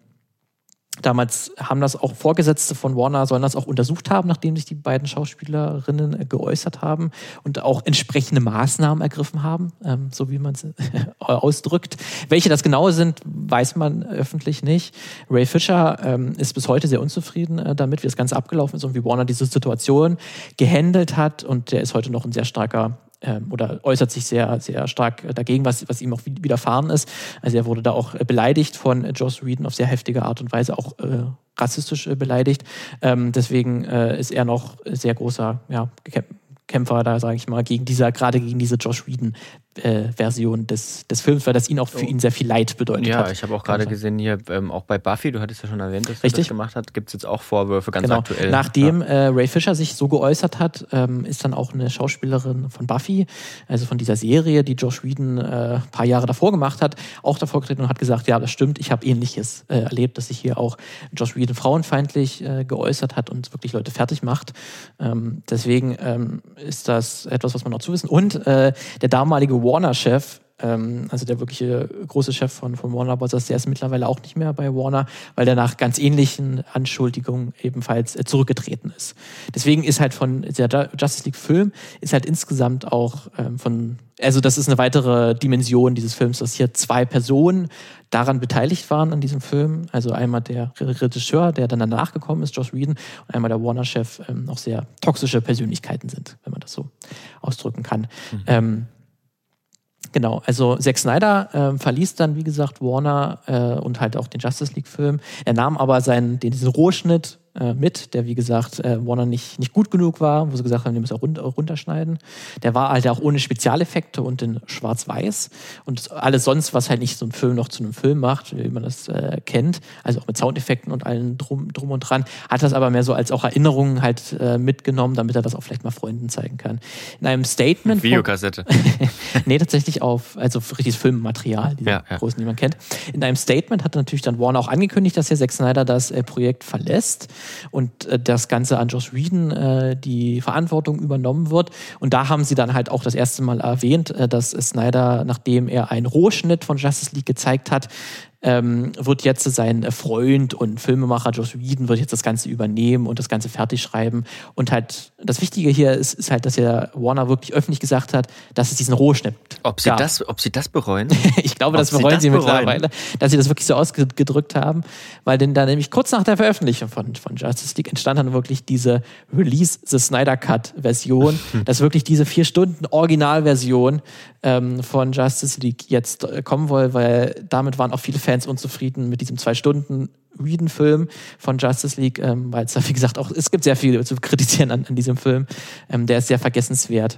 Damals haben das auch Vorgesetzte von Warner, sollen das auch untersucht haben, nachdem sich die beiden Schauspielerinnen äh, geäußert haben und auch entsprechende Maßnahmen ergriffen haben, ähm, so wie man es ausdrückt. Welche das genau sind, weiß man öffentlich nicht. Ray Fisher ähm, ist bis heute sehr unzufrieden äh, damit, wie das Ganze abgelaufen ist und wie Warner diese Situation gehandelt hat. Und der ist heute noch ein sehr starker Ähm, oder äußert sich sehr, sehr stark dagegen, was, was ihm auch widerfahren ist. Also er wurde da auch äh, beleidigt von äh, Joss Whedon auf sehr heftige Art und Weise, auch äh, rassistisch äh, beleidigt. Ähm, deswegen äh, ist er noch sehr großer ja, Kämpfer da, sage ich mal, gegen dieser, gerade gegen diese Joss Whedon äh, Version des, des Films, weil das ihn auch für ihn sehr viel Leid bedeutet Ja, hat. ich habe auch gerade gesehen hier, ähm, auch bei Buffy, du hattest ja schon erwähnt, dass er Richtig. das gemacht hat, gibt es jetzt auch Vorwürfe, ganz Genau. aktuell. Nachdem äh, Ray Fisher sich so geäußert hat, ähm, ist dann auch eine Schauspielerin von Buffy, also von dieser Serie, die Joss Whedon äh, ein paar Jahre davor gemacht hat, auch davor getreten und hat gesagt, ja, das stimmt, ich habe Ähnliches äh, erlebt, dass sich hier auch Joss Whedon frauenfeindlich äh, geäußert hat und wirklich Leute fertig macht. Ähm, deswegen ähm, ist das etwas, was man noch zu wissen. Und äh, der damalige Warner-Chef, also der wirkliche große Chef von, von Warner Bros., der ist mittlerweile auch nicht mehr bei Warner, weil der nach ganz ähnlichen Anschuldigungen ebenfalls äh, zurückgetreten ist. Deswegen ist halt von der Justice League Film ist halt insgesamt auch ähm, von, also das ist eine weitere Dimension dieses Films, dass hier zwei Personen daran beteiligt waren an diesem Film. Also einmal der Regisseur, der dann danach gekommen ist, Joss Whedon, und einmal der Warner-Chef, ähm, auch sehr toxische Persönlichkeiten sind, wenn man das so ausdrücken kann. Mhm. Ähm, Genau, also Zack Snyder äh, verließ dann, wie gesagt, Warner äh, und halt auch den Justice League-Film. Er nahm aber seinen, den, diesen Rohschnitt, äh, äh, mit, der wie gesagt äh, Warner nicht, nicht gut genug war, wo sie gesagt haben, die müssen auch run- runterschneiden. Der war halt auch ohne Spezialeffekte und in schwarz-weiß und alles sonst, was halt nicht so ein Film noch zu einem Film macht, wie man das äh, kennt, also auch mit Soundeffekten und allem drum, drum und dran, hat das aber mehr so als auch Erinnerungen halt äh, mitgenommen, damit er das auch vielleicht mal Freunden zeigen kann. In einem Statement... Videokassette. nee, tatsächlich auf, also richtiges Filmmaterial, diese ja, ja. großen, die man kennt. In einem Statement hat natürlich dann Warner auch angekündigt, dass der Zack Snyder das äh, Projekt verlässt und äh, das Ganze an Joss Whedon äh, die Verantwortung übernommen wird. Und da haben sie dann halt auch das erste Mal erwähnt, äh, dass Snyder, nachdem er einen Rohschnitt von Justice League gezeigt hat, Ähm, wird jetzt sein Freund und Filmemacher Joss Whedon wird jetzt das Ganze übernehmen und das Ganze fertig schreiben. Und halt das Wichtige hier ist, ist halt, dass ja Warner wirklich öffentlich gesagt hat, dass es diesen Rohschnitt ob sie gab. das, ob sie das bereuen? Ich glaube, ob das bereuen sie, sie das mittlerweile, dass sie das wirklich so ausgedrückt haben, weil denn da nämlich kurz nach der Veröffentlichung von, von Justice League entstand dann wirklich diese Release the Snyder Cut Version, dass wirklich diese vier Stunden Originalversion ähm, von Justice League jetzt äh, kommen soll, weil damit waren auch viele Fans unzufrieden mit diesem zwei Stunden Whedon-Film von Justice League, ähm, weil es da, wie gesagt, auch, es gibt sehr viel zu kritisieren an, an diesem Film. Ähm, der ist sehr vergessenswert.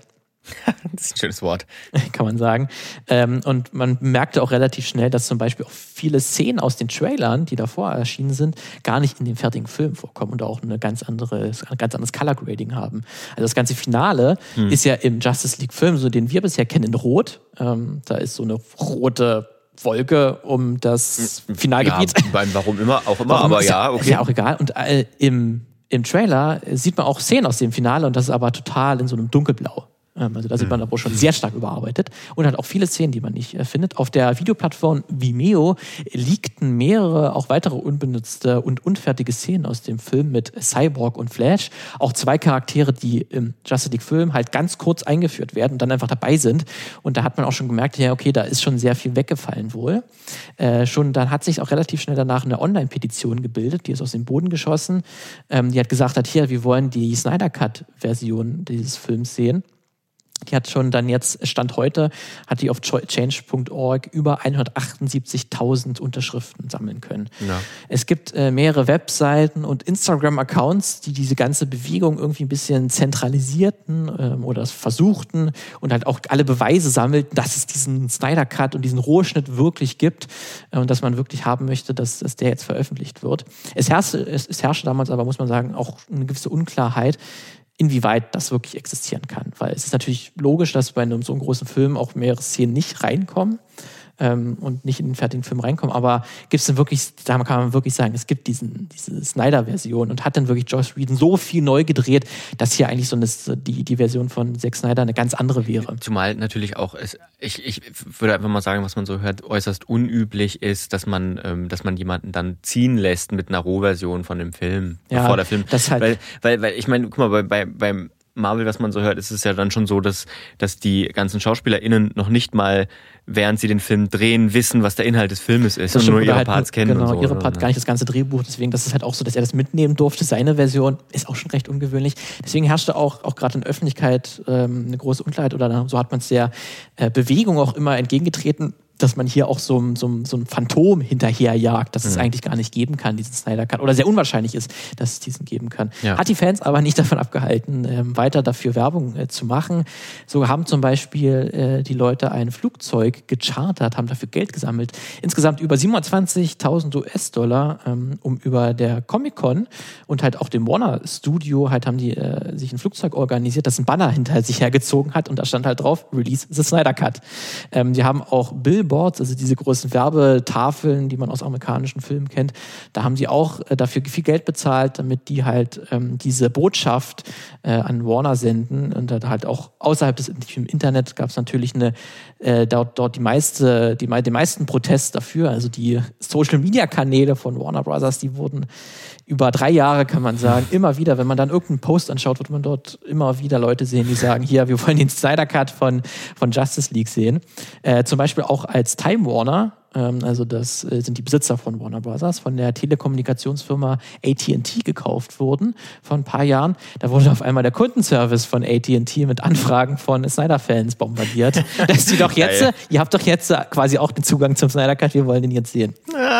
Das ist ein schönes Wort. Kann man sagen. Ähm, und man merkte auch relativ schnell, dass zum Beispiel auch viele Szenen aus den Trailern, die davor erschienen sind, gar nicht in dem fertigen Film vorkommen und auch eine ganz andere, ein ganz anderes Color Grading haben. Also das ganze Finale hm. ist ja im Justice League Film, so den wir bisher kennen, in Rot. Ähm, da ist so eine rote Wolke um das Finalgebiet. Ja, warum immer, auch immer, aber ja, okay. Ist ja auch egal. Und äh, im, im Trailer sieht man auch Szenen aus dem Finale und das ist aber total in so einem Dunkelblau. Also da sieht man aber schon sehr stark überarbeitet und hat auch viele Szenen, die man nicht äh, findet. Auf der Videoplattform Vimeo liegten mehrere, auch weitere unbenutzte und unfertige Szenen aus dem Film mit Cyborg und Flash. Auch zwei Charaktere, die im Justice League-Film halt ganz kurz eingeführt werden und dann einfach dabei sind. Und da hat man auch schon gemerkt, ja okay, da ist schon sehr viel weggefallen wohl. Äh, schon dann hat sich auch relativ schnell danach eine Online-Petition gebildet, die ist aus dem Boden geschossen. Ähm, die hat gesagt hat, hier, wir wollen die Snyder-Cut-Version dieses Films sehen. Die hat schon dann jetzt, Stand heute, hat die auf change punkt org über hundertachtundsiebzigtausend Unterschriften sammeln können. Ja. Es gibt äh, mehrere Webseiten und Instagram-Accounts, die diese ganze Bewegung irgendwie ein bisschen zentralisierten ähm, oder versuchten und halt auch alle Beweise sammelten, dass es diesen Snyder-Cut und diesen Rohschnitt wirklich gibt äh, und dass man wirklich haben möchte, dass, dass der jetzt veröffentlicht wird. Es herrschte, es, es herrschte damals aber, muss man sagen, auch eine gewisse Unklarheit, inwieweit das wirklich existieren kann. Weil es ist natürlich logisch, dass bei einem so einem großen Film auch mehrere Szenen nicht reinkommen ähm, und nicht in den fertigen Film reinkommen. Aber gibt es denn wirklich, da kann man wirklich sagen, es gibt diesen, diese Snyder-Version und hat dann wirklich Joss Whedon so viel neu gedreht, dass hier eigentlich so eine, die, die Version von Zack Snyder eine ganz andere wäre. Zumal natürlich auch, es, ich, ich würde einfach mal sagen, was man so hört, äußerst unüblich ist, dass man, ähm, dass man jemanden dann ziehen lässt mit einer Rohversion von dem Film, ja, bevor der Film. Das halt weil, weil, weil ich meine, guck mal, bei, bei, beim Marvel, was man so hört, ist es ja dann schon so, dass, dass die ganzen SchauspielerInnen noch nicht mal, während sie den Film drehen, wissen, was der Inhalt des Filmes ist und nur ihre halt Parts nur, kennen. Genau, und so, ihre oder? Part, gar nicht das ganze Drehbuch. Deswegen, das ist halt auch so, dass er das mitnehmen durfte. Seine Version ist auch schon recht ungewöhnlich. Deswegen herrschte auch, auch gerade in der Öffentlichkeit ähm, eine große Unklarheit oder so hat man es der äh, Bewegung auch immer entgegengetreten, dass man hier auch so, so, so ein Phantom hinterherjagt, das es mhm. eigentlich gar nicht geben kann, diesen Snyder Cut. Oder sehr unwahrscheinlich ist, dass es diesen geben kann. Ja. Hat die Fans aber nicht davon abgehalten, ähm, weiter dafür Werbung äh, zu machen. So haben zum Beispiel äh, die Leute ein Flugzeug gechartert, haben dafür Geld gesammelt. Insgesamt über siebenhundertzwanzigtausend U S-Dollar, ähm, um über der Comic-Con und halt auch dem Warner-Studio halt haben die äh, sich ein Flugzeug organisiert, das ein Banner hinter sich hergezogen hat und da stand halt drauf, Release the Snyder Cut. Ähm, die haben auch Billboards, also diese großen Werbetafeln, die man aus amerikanischen Filmen kennt, da haben sie auch äh, dafür viel Geld bezahlt, damit die halt ähm, diese Botschaft äh, an Warner senden und dann halt auch außerhalb des im Internet gab es natürlich eine äh, dort, dort die meiste, die, den meisten Protest dafür, also die Social-Media-Kanäle von Warner Brothers, die wurden über drei Jahre, kann man sagen, immer wieder, wenn man dann irgendeinen Post anschaut, wird man dort immer wieder Leute sehen, die sagen, hier, wir wollen den Snyder Cut von, von Justice League sehen. Äh, zum Beispiel auch als Time Warner, ähm, also das äh, sind die Besitzer von Warner Brothers, von der Telekommunikationsfirma A T and T gekauft wurden vor ein paar Jahren. Da wurde auf einmal der Kundenservice von A T and T mit Anfragen von Snyder-Fans bombardiert. Dass die doch jetzt, ihr habt doch jetzt quasi auch den Zugang zum Snyder Cut, wir wollen den jetzt sehen. Ah,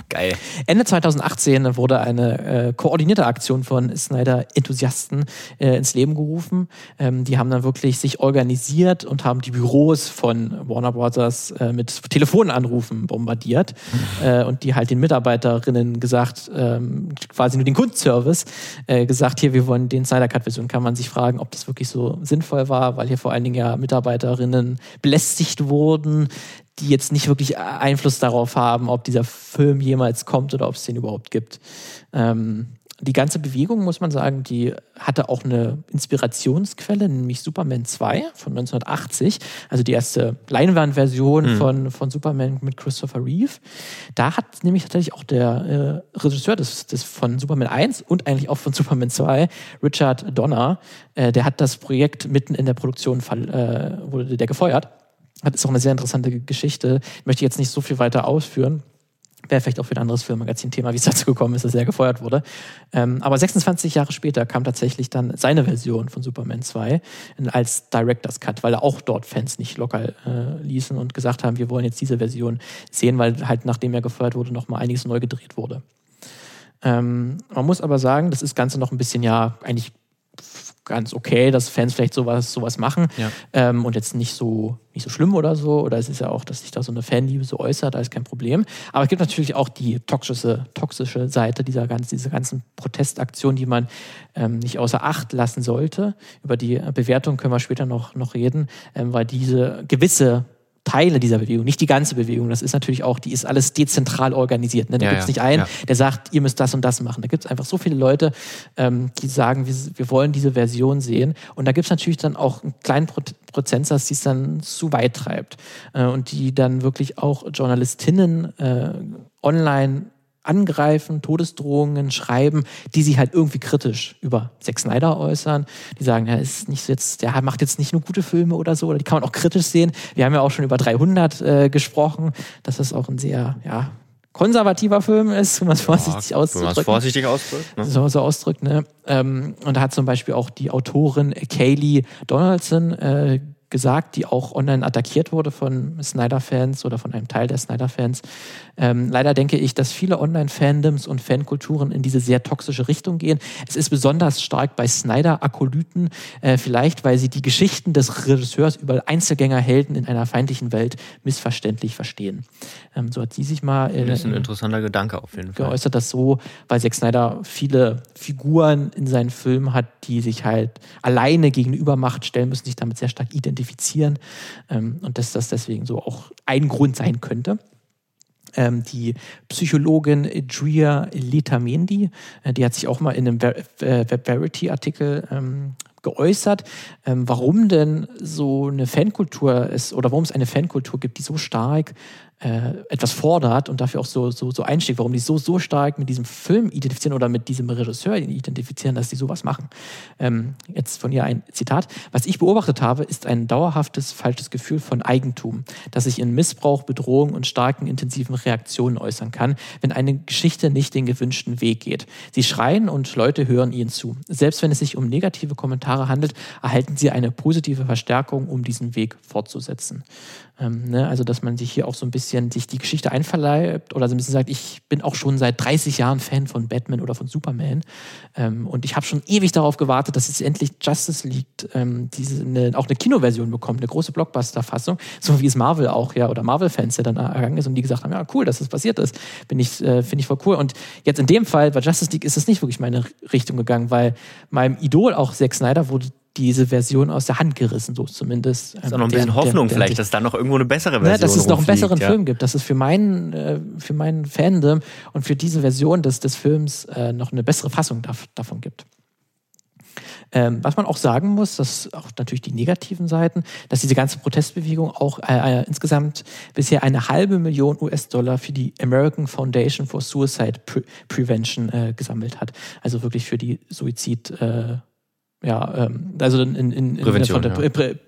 Geil. Ende zweitausendachtzehn wurde eine äh, koordinierte Aktion von Snyder-Enthusiasten äh, ins Leben gerufen. Ähm, die haben dann wirklich sich organisiert und haben die Büros von Warner Brothers äh, mit Telefonanrufen bombardiert mhm. äh, und die halt den Mitarbeiterinnen gesagt, ähm, quasi nur den Kundenservice, äh, gesagt, hier, wir wollen den Snyder-Cut-Version. Kann man sich fragen, ob das wirklich so sinnvoll war, weil hier vor allen Dingen ja Mitarbeiterinnen belästigt wurden, die jetzt nicht wirklich Einfluss darauf haben, ob dieser Film jemals kommt oder ob es den überhaupt gibt. Ähm, die ganze Bewegung, muss man sagen, die hatte auch eine Inspirationsquelle, nämlich Superman zwei von neunzehnhundertachtzig, also die erste Leinwandversion mhm. von, von Superman mit Christopher Reeve. Da hat nämlich tatsächlich auch der äh, Regisseur des, des von Superman eins und eigentlich auch von Superman zwei, Richard Donner, äh, der hat das Projekt mitten in der Produktion, äh, wurde der gefeuert. Das ist auch eine sehr interessante Geschichte. Ich möchte jetzt nicht so viel weiter ausführen. Wäre vielleicht auch für ein anderes Filmmagazin-Thema, wie es dazu gekommen ist, dass er gefeuert wurde. Ähm, aber sechsundzwanzig Jahre später kam tatsächlich dann seine Version von Superman zwei als Director's Cut, weil er auch dort Fans nicht locker äh, ließen und gesagt haben, wir wollen jetzt diese Version sehen, weil halt nachdem er gefeuert wurde, nochmal einiges neu gedreht wurde. Ähm, man muss aber sagen, das ist Ganze noch ein bisschen ja eigentlich ganz okay, dass Fans vielleicht sowas, sowas machen ja. ähm, und jetzt nicht so, nicht so schlimm oder so. Oder es ist ja auch, dass sich da so eine Fanliebe so äußert, da ist kein Problem. Aber es gibt natürlich auch die toxische, toxische Seite dieser ganzen, dieser ganzen Protestaktion, die man ähm, nicht außer Acht lassen sollte. Über die Bewertung können wir später noch, noch reden, ähm, weil diese gewisse Teile dieser Bewegung, nicht die ganze Bewegung, das ist natürlich auch, die ist alles dezentral organisiert. Ne? Da ja, gibt es nicht einen, ja. der sagt, ihr müsst das und das machen. Da gibt es einfach so viele Leute, ähm, die sagen, wir, wir wollen diese Version sehen. Und da gibt es natürlich dann auch einen kleinen Pro- Prozentsatz, die es dann zu weit treibt. Äh, und die dann wirklich auch Journalistinnen äh, online angreifen, Todesdrohungen schreiben, die sich halt irgendwie kritisch über Zack Snyder äußern. Die sagen, ja, ist nicht jetzt, der macht jetzt nicht nur gute Filme oder so, oder die kann man auch kritisch sehen. Wir haben ja auch schon über dreihundert äh, gesprochen, dass das auch ein sehr, ja, konservativer Film ist, wenn man es vorsichtig ja, auszudrücken. Wenn man es vorsichtig ausdrückt. Ne? So, so ausdrückt, ne? Ähm, und da hat zum Beispiel auch die Autorin Kaylee Donaldson äh, gesagt, die auch online attackiert wurde von Snyder-Fans oder von einem Teil der Snyder-Fans. Ähm, leider denke ich, dass viele Online-Fandoms und Fankulturen in diese sehr toxische Richtung gehen. Es ist besonders stark bei Snyder-Akolyten, äh, vielleicht weil sie die Geschichten des Regisseurs über Einzelgängerhelden in einer feindlichen Welt missverständlich verstehen. Ähm, so hat sie sich mal äh, das ist ein interessanter Gedanke auf jeden Fall. Geäußert, dass so, weil Zack Snyder viele Figuren in seinen Filmen hat, die sich halt alleine gegen eine Übermacht stellen müssen, sich damit sehr stark identifizieren. identifizieren ähm, und dass das deswegen so auch ein Grund sein könnte. Ähm, die Psychologin Drea Letamendi, äh, die hat sich auch mal in einem Variety-Artikel ähm, geäußert, ähm, warum denn so eine Fankultur ist oder warum es eine Fankultur gibt, die so stark äh, etwas fordert und dafür auch so, so, so einsteht, warum die so, so stark mit diesem Film identifizieren oder mit diesem Regisseur identifizieren, dass die sowas machen. Ähm, jetzt von ihr ein Zitat. Was ich beobachtet habe, ist ein dauerhaftes, falsches Gefühl von Eigentum, das sich in Missbrauch, Bedrohung und starken, intensiven Reaktionen äußern kann, wenn eine Geschichte nicht den gewünschten Weg geht. Sie schreien und Leute hören ihnen zu. Selbst wenn es sich um negative Kommentare handelt, erhalten sie eine positive Verstärkung, um diesen Weg fortzusetzen. Ähm, ne? Also, dass man sich hier auch so ein bisschen sich die Geschichte einverleibt oder so ein bisschen sagt, ich bin auch schon seit dreißig Jahren Fan von Batman oder von Superman ähm, und ich habe schon ewig darauf gewartet, dass jetzt endlich Justice League ähm, diese, ne, auch eine Kinoversion bekommt, eine große Blockbuster-Fassung, so wie es Marvel auch, ja, oder Marvel-Fans ja dann ergangen ist und die gesagt haben, ja, cool, dass das passiert ist, bin ich, äh, finde ich voll cool. Und jetzt in dem Fall, bei Justice League ist es nicht wirklich meine Richtung gegangen, weil meinem Idol auch Zack Snyder wurde diese Version aus der Hand gerissen, so zumindest. Ist auch noch ein bisschen der, Hoffnung der, der, vielleicht, dass da noch irgendwo eine bessere Version ja, dass es noch einen besseren ja. Film gibt, dass es für meinen, äh, für meinen Fandom und für diese Version des, des Films äh, noch eine bessere Fassung da, davon gibt. Ähm, was man auch sagen muss, dass auch natürlich die negativen Seiten, dass diese ganze Protestbewegung auch äh, äh, insgesamt bisher eine halbe Million U S-Dollar für die American Foundation for Suicide Pre- Prevention äh, gesammelt hat. Also wirklich für die Suizid- äh, Ja, ähm, also in, in, in Prävention, der, ja. Prä,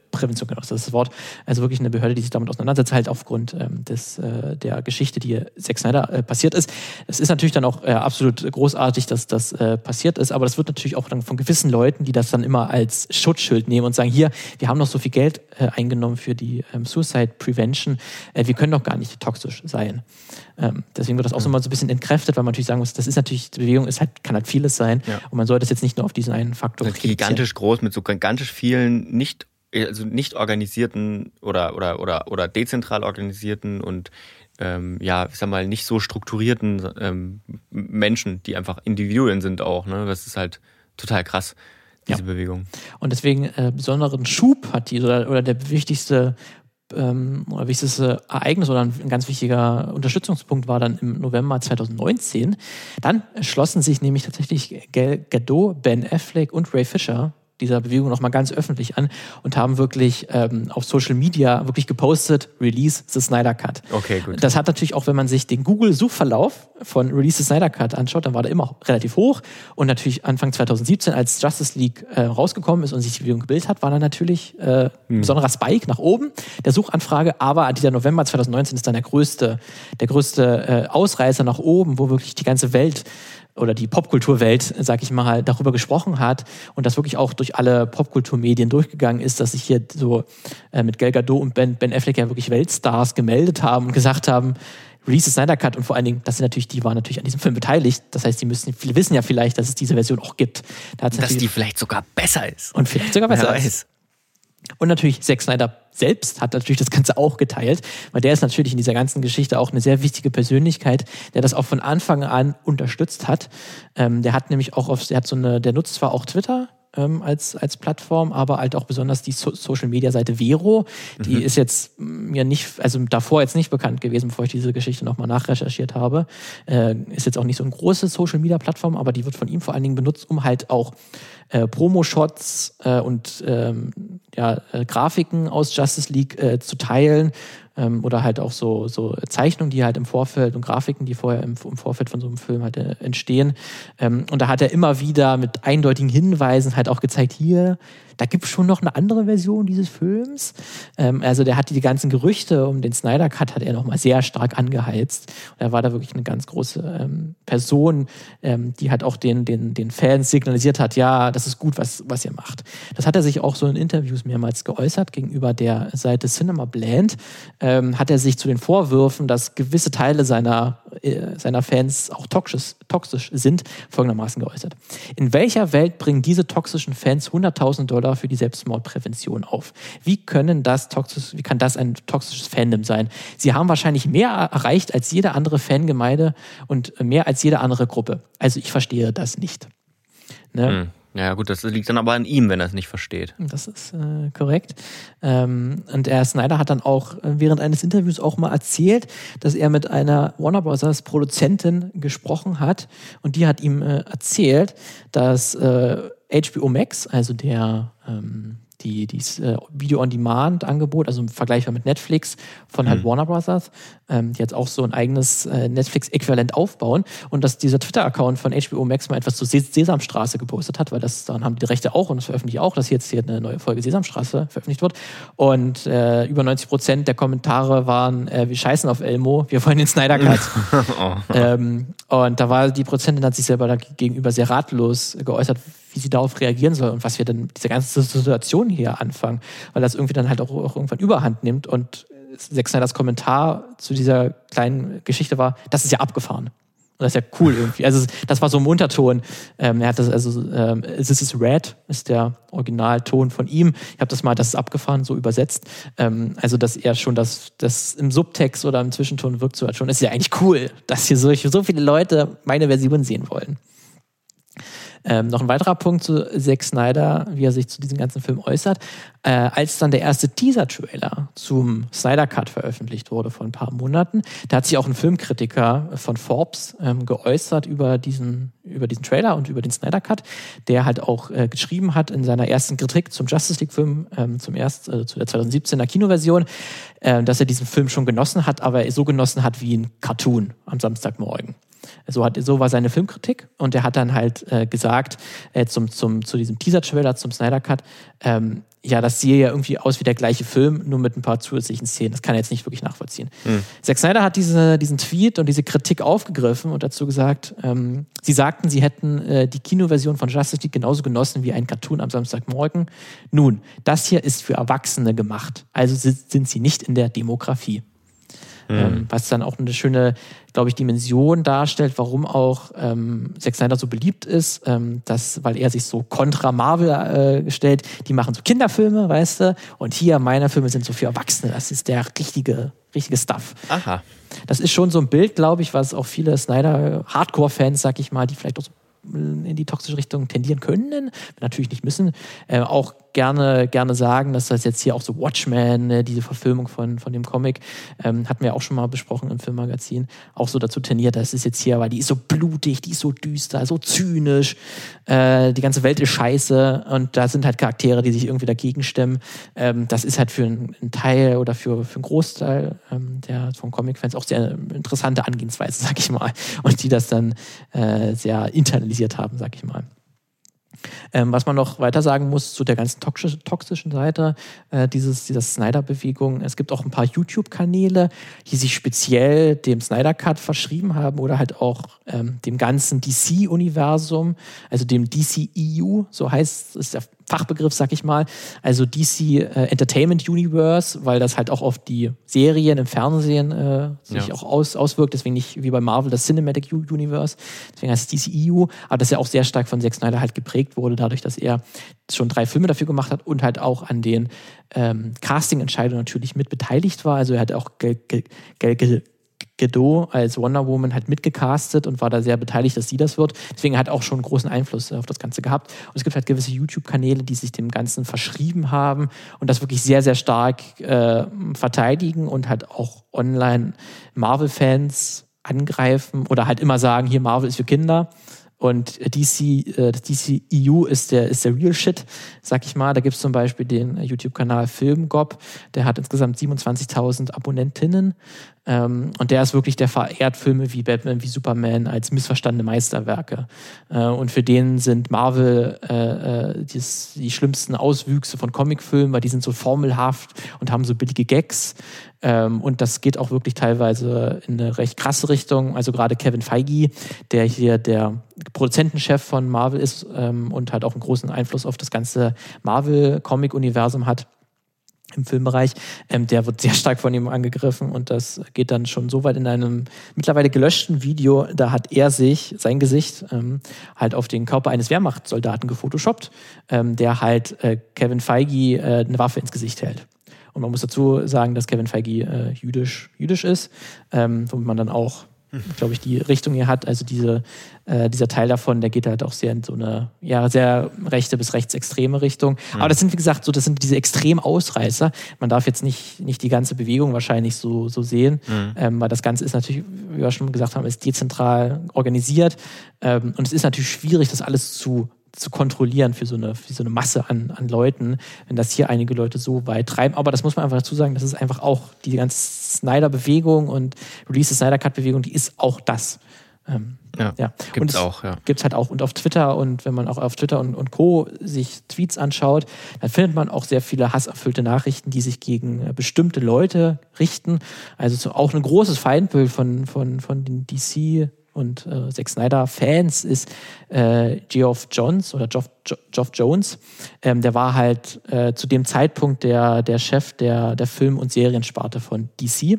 Suizidprävention, genau, das ist das Wort. Also wirklich eine Behörde, die sich damit auseinandersetzt, halt aufgrund ähm, des, äh, der Geschichte, die Zack Snyder äh, passiert ist. Es ist natürlich dann auch äh, absolut großartig, dass das äh, passiert ist, aber das wird natürlich auch dann von gewissen Leuten, die das dann immer als Schutzschild nehmen und sagen, hier, wir haben noch so viel Geld äh, eingenommen für die ähm, Suicide Prevention, äh, wir können doch gar nicht toxisch sein. Ähm, deswegen wird das auch so mal so ein bisschen entkräftet, weil man natürlich sagen muss, das ist natürlich, die Bewegung ist halt, kann halt vieles sein ja. und man sollte es jetzt nicht nur auf diesen einen Faktor das ist gigantisch groß mit so gigantisch vielen nicht, also nicht organisierten oder, oder, oder, oder dezentral organisierten und ähm, ja, ich sag mal, nicht so strukturierten ähm, Menschen, die einfach Individuen sind auch, ne? Das ist halt total krass, diese ja. Bewegung. Und deswegen äh, besonderen Schub hat die, oder, oder der wichtigste Ähm, oder wichtigste Ereignis oder ein, ein ganz wichtiger Unterstützungspunkt war dann im November zwanzig neunzehn. Dann schlossen sich nämlich tatsächlich Gal Gadot, Ben Affleck und Ray Fisher dieser Bewegung nochmal ganz öffentlich an und haben wirklich ähm, auf Social Media wirklich gepostet, Release the Snyder Cut. Okay, gut. Das hat natürlich auch, wenn man sich den Google-Suchverlauf von Release the Snyder Cut anschaut, dann war der immer relativ hoch und natürlich Anfang zwanzig siebzehn, als Justice League äh, rausgekommen ist und sich die Bewegung gebildet hat, war dann natürlich äh, ein hm. besonderer Spike nach oben der Suchanfrage, aber dieser November zwanzig neunzehn ist dann der größte, der größte äh, Ausreißer nach oben, wo wirklich die ganze Welt oder die Popkulturwelt, sag ich mal, darüber gesprochen hat und das wirklich auch durch alle Popkulturmedien durchgegangen ist, dass sich hier so äh, mit Gal Gadot und Ben, Ben Affleck ja wirklich Weltstars gemeldet haben und gesagt haben, Release the Snyder Cut und vor allen Dingen, das sind natürlich, die waren natürlich an diesem Film beteiligt. Das heißt, die müssen, viele wissen ja vielleicht, dass es diese Version auch gibt. Da dass die vielleicht sogar besser ist. Und vielleicht sogar besser Wer ist. Und natürlich Zack Snyder selbst hat natürlich das Ganze auch geteilt, weil der ist natürlich in dieser ganzen Geschichte auch eine sehr wichtige Persönlichkeit, der das auch von Anfang an unterstützt hat. Ähm, der hat nämlich auch auf, der hat so eine, der nutzt zwar auch Twitter ähm, als als Plattform, aber halt auch besonders die so- Social-Media-Seite Vero. Die mhm. ist jetzt mir nicht, also davor jetzt nicht bekannt gewesen, bevor ich diese Geschichte nochmal nachrecherchiert habe. Äh, ist jetzt auch nicht so eine große Social-Media-Plattform, aber die wird von ihm vor allen Dingen benutzt, um halt auch Äh, Promo-Shots äh, und ähm, ja, äh, Grafiken aus Justice League äh, zu teilen ähm, oder halt auch so, so Zeichnungen, die halt im Vorfeld und Grafiken, die vorher im, im Vorfeld von so einem Film halt äh, entstehen. Ähm, und da hat er immer wieder mit eindeutigen Hinweisen halt auch gezeigt, hier, da gibt es schon noch eine andere Version dieses Films. Ähm, also der hat die ganzen Gerüchte um den Snyder Cut hat er nochmal sehr stark angeheizt. Und er war da wirklich eine ganz große ähm, Person, ähm, die halt auch den, den, den Fans signalisiert hat, ja, das ist gut, was, was ihr macht. Das hat er sich auch so in Interviews mehrmals geäußert gegenüber der Seite Cinema Blend. Ähm, hat er sich zu den Vorwürfen, dass gewisse Teile seiner, äh, seiner Fans auch toxisch, toxisch sind, folgendermaßen geäußert. In welcher Welt bringen diese toxischen Fans hunderttausend Dollar für die Selbstmordprävention auf? Wie können das toxisch, wie kann das ein toxisches Fandom sein? Sie haben wahrscheinlich mehr erreicht als jede andere Fangemeinde und mehr als jede andere Gruppe. Also ich verstehe das nicht. Ne? Hm. Ja gut, das liegt dann aber an ihm, wenn er es nicht versteht. Das ist äh, korrekt. Ähm, und er, Snyder hat dann auch während eines Interviews auch mal erzählt, dass er mit einer Warner Bros. Produzentin gesprochen hat und die hat ihm äh, erzählt, dass äh, H B O Max, also der ähm, die dieses äh, Video-on-Demand-Angebot, also vergleichbar mit Netflix von halt mhm. Warner Bros., ähm, die jetzt auch so ein eigenes äh, Netflix-Äquivalent aufbauen und dass dieser Twitter-Account von H B O Max mal etwas zur Ses- Sesamstraße gepostet hat, weil das dann haben die Rechte auch und das veröffentliche ich auch, dass jetzt hier eine neue Folge Sesamstraße veröffentlicht wird und äh, über neunzig Prozent der Kommentare waren, äh, wir scheißen auf Elmo, wir wollen den Snyder Cut. oh. ähm, und da war die Prozentin hat sich selber gegenüber sehr ratlos geäußert, wie sie darauf reagieren soll und was wir dann mit dieser ganzen Situation hier anfangen, weil das irgendwie dann halt auch, auch irgendwann Überhand nimmt und Zack Snyders Kommentar zu dieser kleinen Geschichte war, das ist ja abgefahren. Und das ist ja cool irgendwie. Also das war so im Unterton. Ähm, er hat das, also ähm, This is Red ist der Originalton von ihm. Ich habe das mal, das ist abgefahren, so übersetzt. Ähm, also dass er schon das, das im Subtext oder im Zwischenton wirkt so halt schon. Das ist ja eigentlich cool, dass hier so, so viele Leute meine Version sehen wollen. Ähm, noch ein weiterer Punkt zu Zack Snyder, wie er sich zu diesem ganzen Film äußert. Äh, als dann der erste Teaser-Trailer zum Snyder Cut veröffentlicht wurde vor ein paar Monaten, da hat sich auch ein Filmkritiker von Forbes ähm, geäußert über diesen, über diesen Trailer und über den Snyder Cut, der halt auch äh, geschrieben hat in seiner ersten Kritik zum Justice League-Film, ähm, zum erst, äh, zu der zwanzig siebzehner Kinoversion, äh, dass er diesen Film schon genossen hat, aber er so genossen hat wie ein Cartoon am Samstagmorgen. So, hat, so war seine Filmkritik und er hat dann halt äh, gesagt, äh, zum, zum, zu diesem Teaser-Trailer, zum Snyder Cut, ähm, ja, das sehe ja irgendwie aus wie der gleiche Film, nur mit ein paar zusätzlichen Szenen. Das kann er jetzt nicht wirklich nachvollziehen. Mhm. Zack Snyder hat diese, diesen Tweet und diese Kritik aufgegriffen und dazu gesagt, ähm, sie sagten, sie hätten äh, die Kinoversion von Justice League genauso genossen wie ein Cartoon am Samstagmorgen. Nun, das hier ist für Erwachsene gemacht, also sind sie nicht in der Demografie. Mhm. Ähm, was dann auch eine schöne, glaube ich, Dimension darstellt, warum auch ähm, Zack Snyder so beliebt ist, ähm, dass, weil er sich so kontra Marvel äh, stellt, die machen so Kinderfilme, weißt du, und hier meine Filme sind so für Erwachsene, das ist der richtige, richtige Stuff. Aha. Das ist schon so ein Bild, glaube ich, was auch viele Snyder-Hardcore-Fans, sag ich mal, die vielleicht auch so in die toxische Richtung tendieren können, natürlich nicht müssen, äh, auch gerne, gerne sagen, dass das jetzt hier auch so Watchmen, äh, diese Verfilmung von, von dem Comic, ähm, hatten wir auch schon mal besprochen im Filmmagazin, auch so dazu tendiert, das ist jetzt hier, weil die ist so blutig, die ist so düster, so zynisch, äh, die ganze Welt ist scheiße und da sind halt Charaktere, die sich irgendwie dagegen stemmen. Ähm, das ist halt für einen, einen Teil oder für, für einen Großteil ähm, der von Comic-Fans auch sehr interessante Angehensweise, sag ich mal, und die das dann äh, sehr internalisiert haben, sag ich mal. Ähm, was man noch weiter sagen muss zu der ganzen toxisch, toxischen Seite äh, dieses, dieser Snyder-Bewegung, es gibt auch ein paar YouTube-Kanäle, die sich speziell dem Snyder-Cut verschrieben haben oder halt auch ähm, dem ganzen D C-Universum, also dem D C E U, so heißt ist der Fachbegriff, sag ich mal, also D C äh, Entertainment Universe, weil das halt auch auf die Serien im Fernsehen äh, sich ja. auch aus, auswirkt, deswegen nicht wie bei Marvel das Cinematic Universe, deswegen heißt es D C E U, aber das ja auch sehr stark von Zack Snyder halt geprägt wurde, dadurch, dass er schon drei Filme dafür gemacht hat und halt auch an den ähm, Casting-Entscheidungen natürlich mit beteiligt war, also er hat auch Gal Gadot Gadot als Wonder Woman halt mitgecastet und war da sehr beteiligt, dass sie das wird. Deswegen hat er auch schon großen Einfluss auf das Ganze gehabt. Und es gibt halt gewisse YouTube-Kanäle, die sich dem Ganzen verschrieben haben und das wirklich sehr, sehr stark äh, verteidigen und halt auch online Marvel-Fans angreifen oder halt immer sagen, hier Marvel ist für Kinder. Und D C, äh, das D C E U ist der, ist der Real Shit, sag ich mal. Da gibt es zum Beispiel den YouTube-Kanal Filmgob, der hat insgesamt siebenundzwanzigtausend Abonnentinnen. Ähm, und der ist wirklich, der verehrt Filme wie Batman, wie Superman als missverstandene Meisterwerke. Äh, und für den sind Marvel äh, die, die schlimmsten Auswüchse von Comicfilmen, weil die sind so formelhaft und haben so billige Gags. Ähm, und das geht auch wirklich teilweise in eine recht krasse Richtung. Also gerade Kevin Feige, der hier der Produzentenchef von Marvel ist ähm, und halt auch einen großen Einfluss auf das ganze Marvel-Comic-Universum hat im Filmbereich, ähm, der wird sehr stark von ihm angegriffen und das geht dann schon so weit in einem mittlerweile gelöschten Video, da hat er sich, sein Gesicht, ähm, halt auf den Körper eines Wehrmachtssoldaten gefotoshoppt, ähm, der halt äh, Kevin Feige äh, eine Waffe ins Gesicht hält. Und man muss dazu sagen, dass Kevin Feige äh, jüdisch, jüdisch ist, ähm, womit man dann auch, glaube ich, die Richtung hier hat. Also diese, äh, dieser Teil davon, der geht halt auch sehr in so eine ja, sehr rechte bis rechtsextreme Richtung. Mhm. Aber das sind, wie gesagt, so, das sind diese extremen Ausreißer. Man darf jetzt nicht, nicht die ganze Bewegung wahrscheinlich so, so sehen, mhm. ähm, weil das Ganze ist natürlich, wie wir schon gesagt haben, ist dezentral organisiert. Ähm, und es ist natürlich schwierig, das alles zu zu kontrollieren für so eine, für so eine Masse an, an Leuten, wenn das hier einige Leute so weit treiben. Aber das muss man einfach dazu sagen, das ist einfach auch die ganze Snyder-Bewegung und Release Snyder-Cut-Bewegung, die ist auch das. Ähm, ja, ja. Gibt's auch, ja. Gibt's halt auch. Und auf Twitter und wenn man auch auf Twitter und, und Co. sich Tweets anschaut, dann findet man auch sehr viele hasserfüllte Nachrichten, die sich gegen bestimmte Leute richten. Also so auch ein großes Feindbild von, von, von den D C und äh, Zack Snyder-Fans ist äh, Geoff Johns oder Geoff, Geoff Jones. Ähm, der war halt äh, zu dem Zeitpunkt der, der Chef der, der Film- und Seriensparte von D C.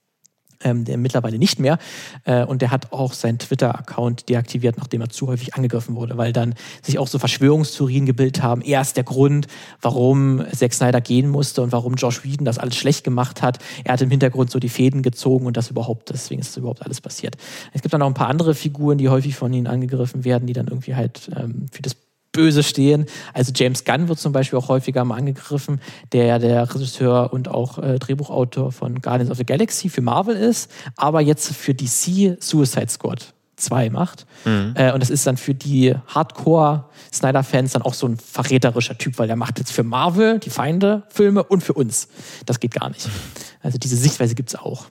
Ähm, der mittlerweile nicht mehr. Äh, und der hat auch seinen Twitter-Account deaktiviert, nachdem er zu häufig angegriffen wurde, weil dann sich auch so Verschwörungstheorien gebildet haben. Er ist der Grund, warum Zack Snyder gehen musste und warum Joss Whedon das alles schlecht gemacht hat. Er hat im Hintergrund so die Fäden gezogen und das überhaupt, deswegen ist das überhaupt alles passiert. Es gibt dann auch ein paar andere Figuren, die häufig von ihnen angegriffen werden, die dann irgendwie halt ähm, für das Böse stehen. Also James Gunn wird zum Beispiel auch häufiger mal angegriffen, der ja der Regisseur und auch äh, Drehbuchautor von Guardians of the Galaxy für Marvel ist, aber jetzt für D C Suicide Squad zwei macht. Mhm. Äh, und das ist dann für die Hardcore-Snyder-Fans dann auch so ein verräterischer Typ, weil der macht jetzt für Marvel die Feinde Filme und für uns. Das geht gar nicht. Also diese Sichtweise gibt's auch.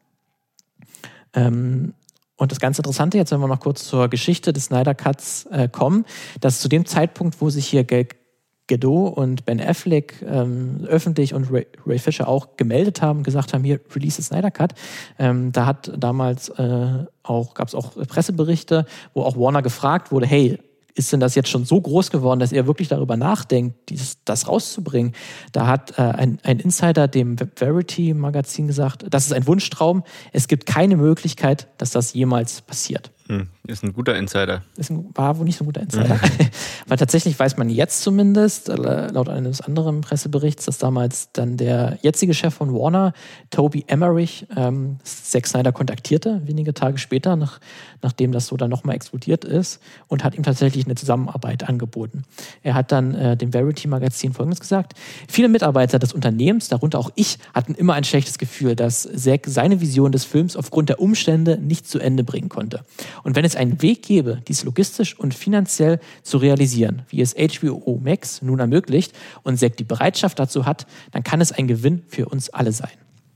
Ähm, Und das ganz Interessante, jetzt wenn wir noch kurz zur Geschichte des Snyder Cuts äh, kommen, dass zu dem Zeitpunkt, wo sich hier Gal Gadot und Ben Affleck ähm, öffentlich und Ray, Ray Fisher auch gemeldet haben, gesagt haben, hier, release the Snyder Cut. Ähm, da hat damals äh, auch, gab es auch Presseberichte, wo auch Warner gefragt wurde, hey, ist denn das jetzt schon so groß geworden, dass ihr wirklich darüber nachdenkt, dieses, das rauszubringen? Da hat äh, ein, ein Insider dem Variety-Magazin gesagt, das ist ein Wunschtraum, es gibt keine Möglichkeit, dass das jemals passiert. Hm, ist ein guter Insider. Das war wohl nicht so ein guter Insider. Weil tatsächlich weiß man jetzt zumindest, laut eines anderen Presseberichts, dass damals dann der jetzige Chef von Warner, Toby Emmerich, ähm, Zack Snyder kontaktierte, wenige Tage später, nach, nachdem das so dann nochmal explodiert ist, und hat ihm tatsächlich eine Zusammenarbeit angeboten. Er hat dann äh, dem Variety-Magazin Folgendes gesagt: Viele Mitarbeiter des Unternehmens, darunter auch ich, hatten immer ein schlechtes Gefühl, dass Zack seine Vision des Films aufgrund der Umstände nicht zu Ende bringen konnte. Und wenn es einen Weg gäbe, dies logistisch und finanziell zu realisieren, wie es H B O Max nun ermöglicht und Zack die Bereitschaft dazu hat, dann kann es ein Gewinn für uns alle sein.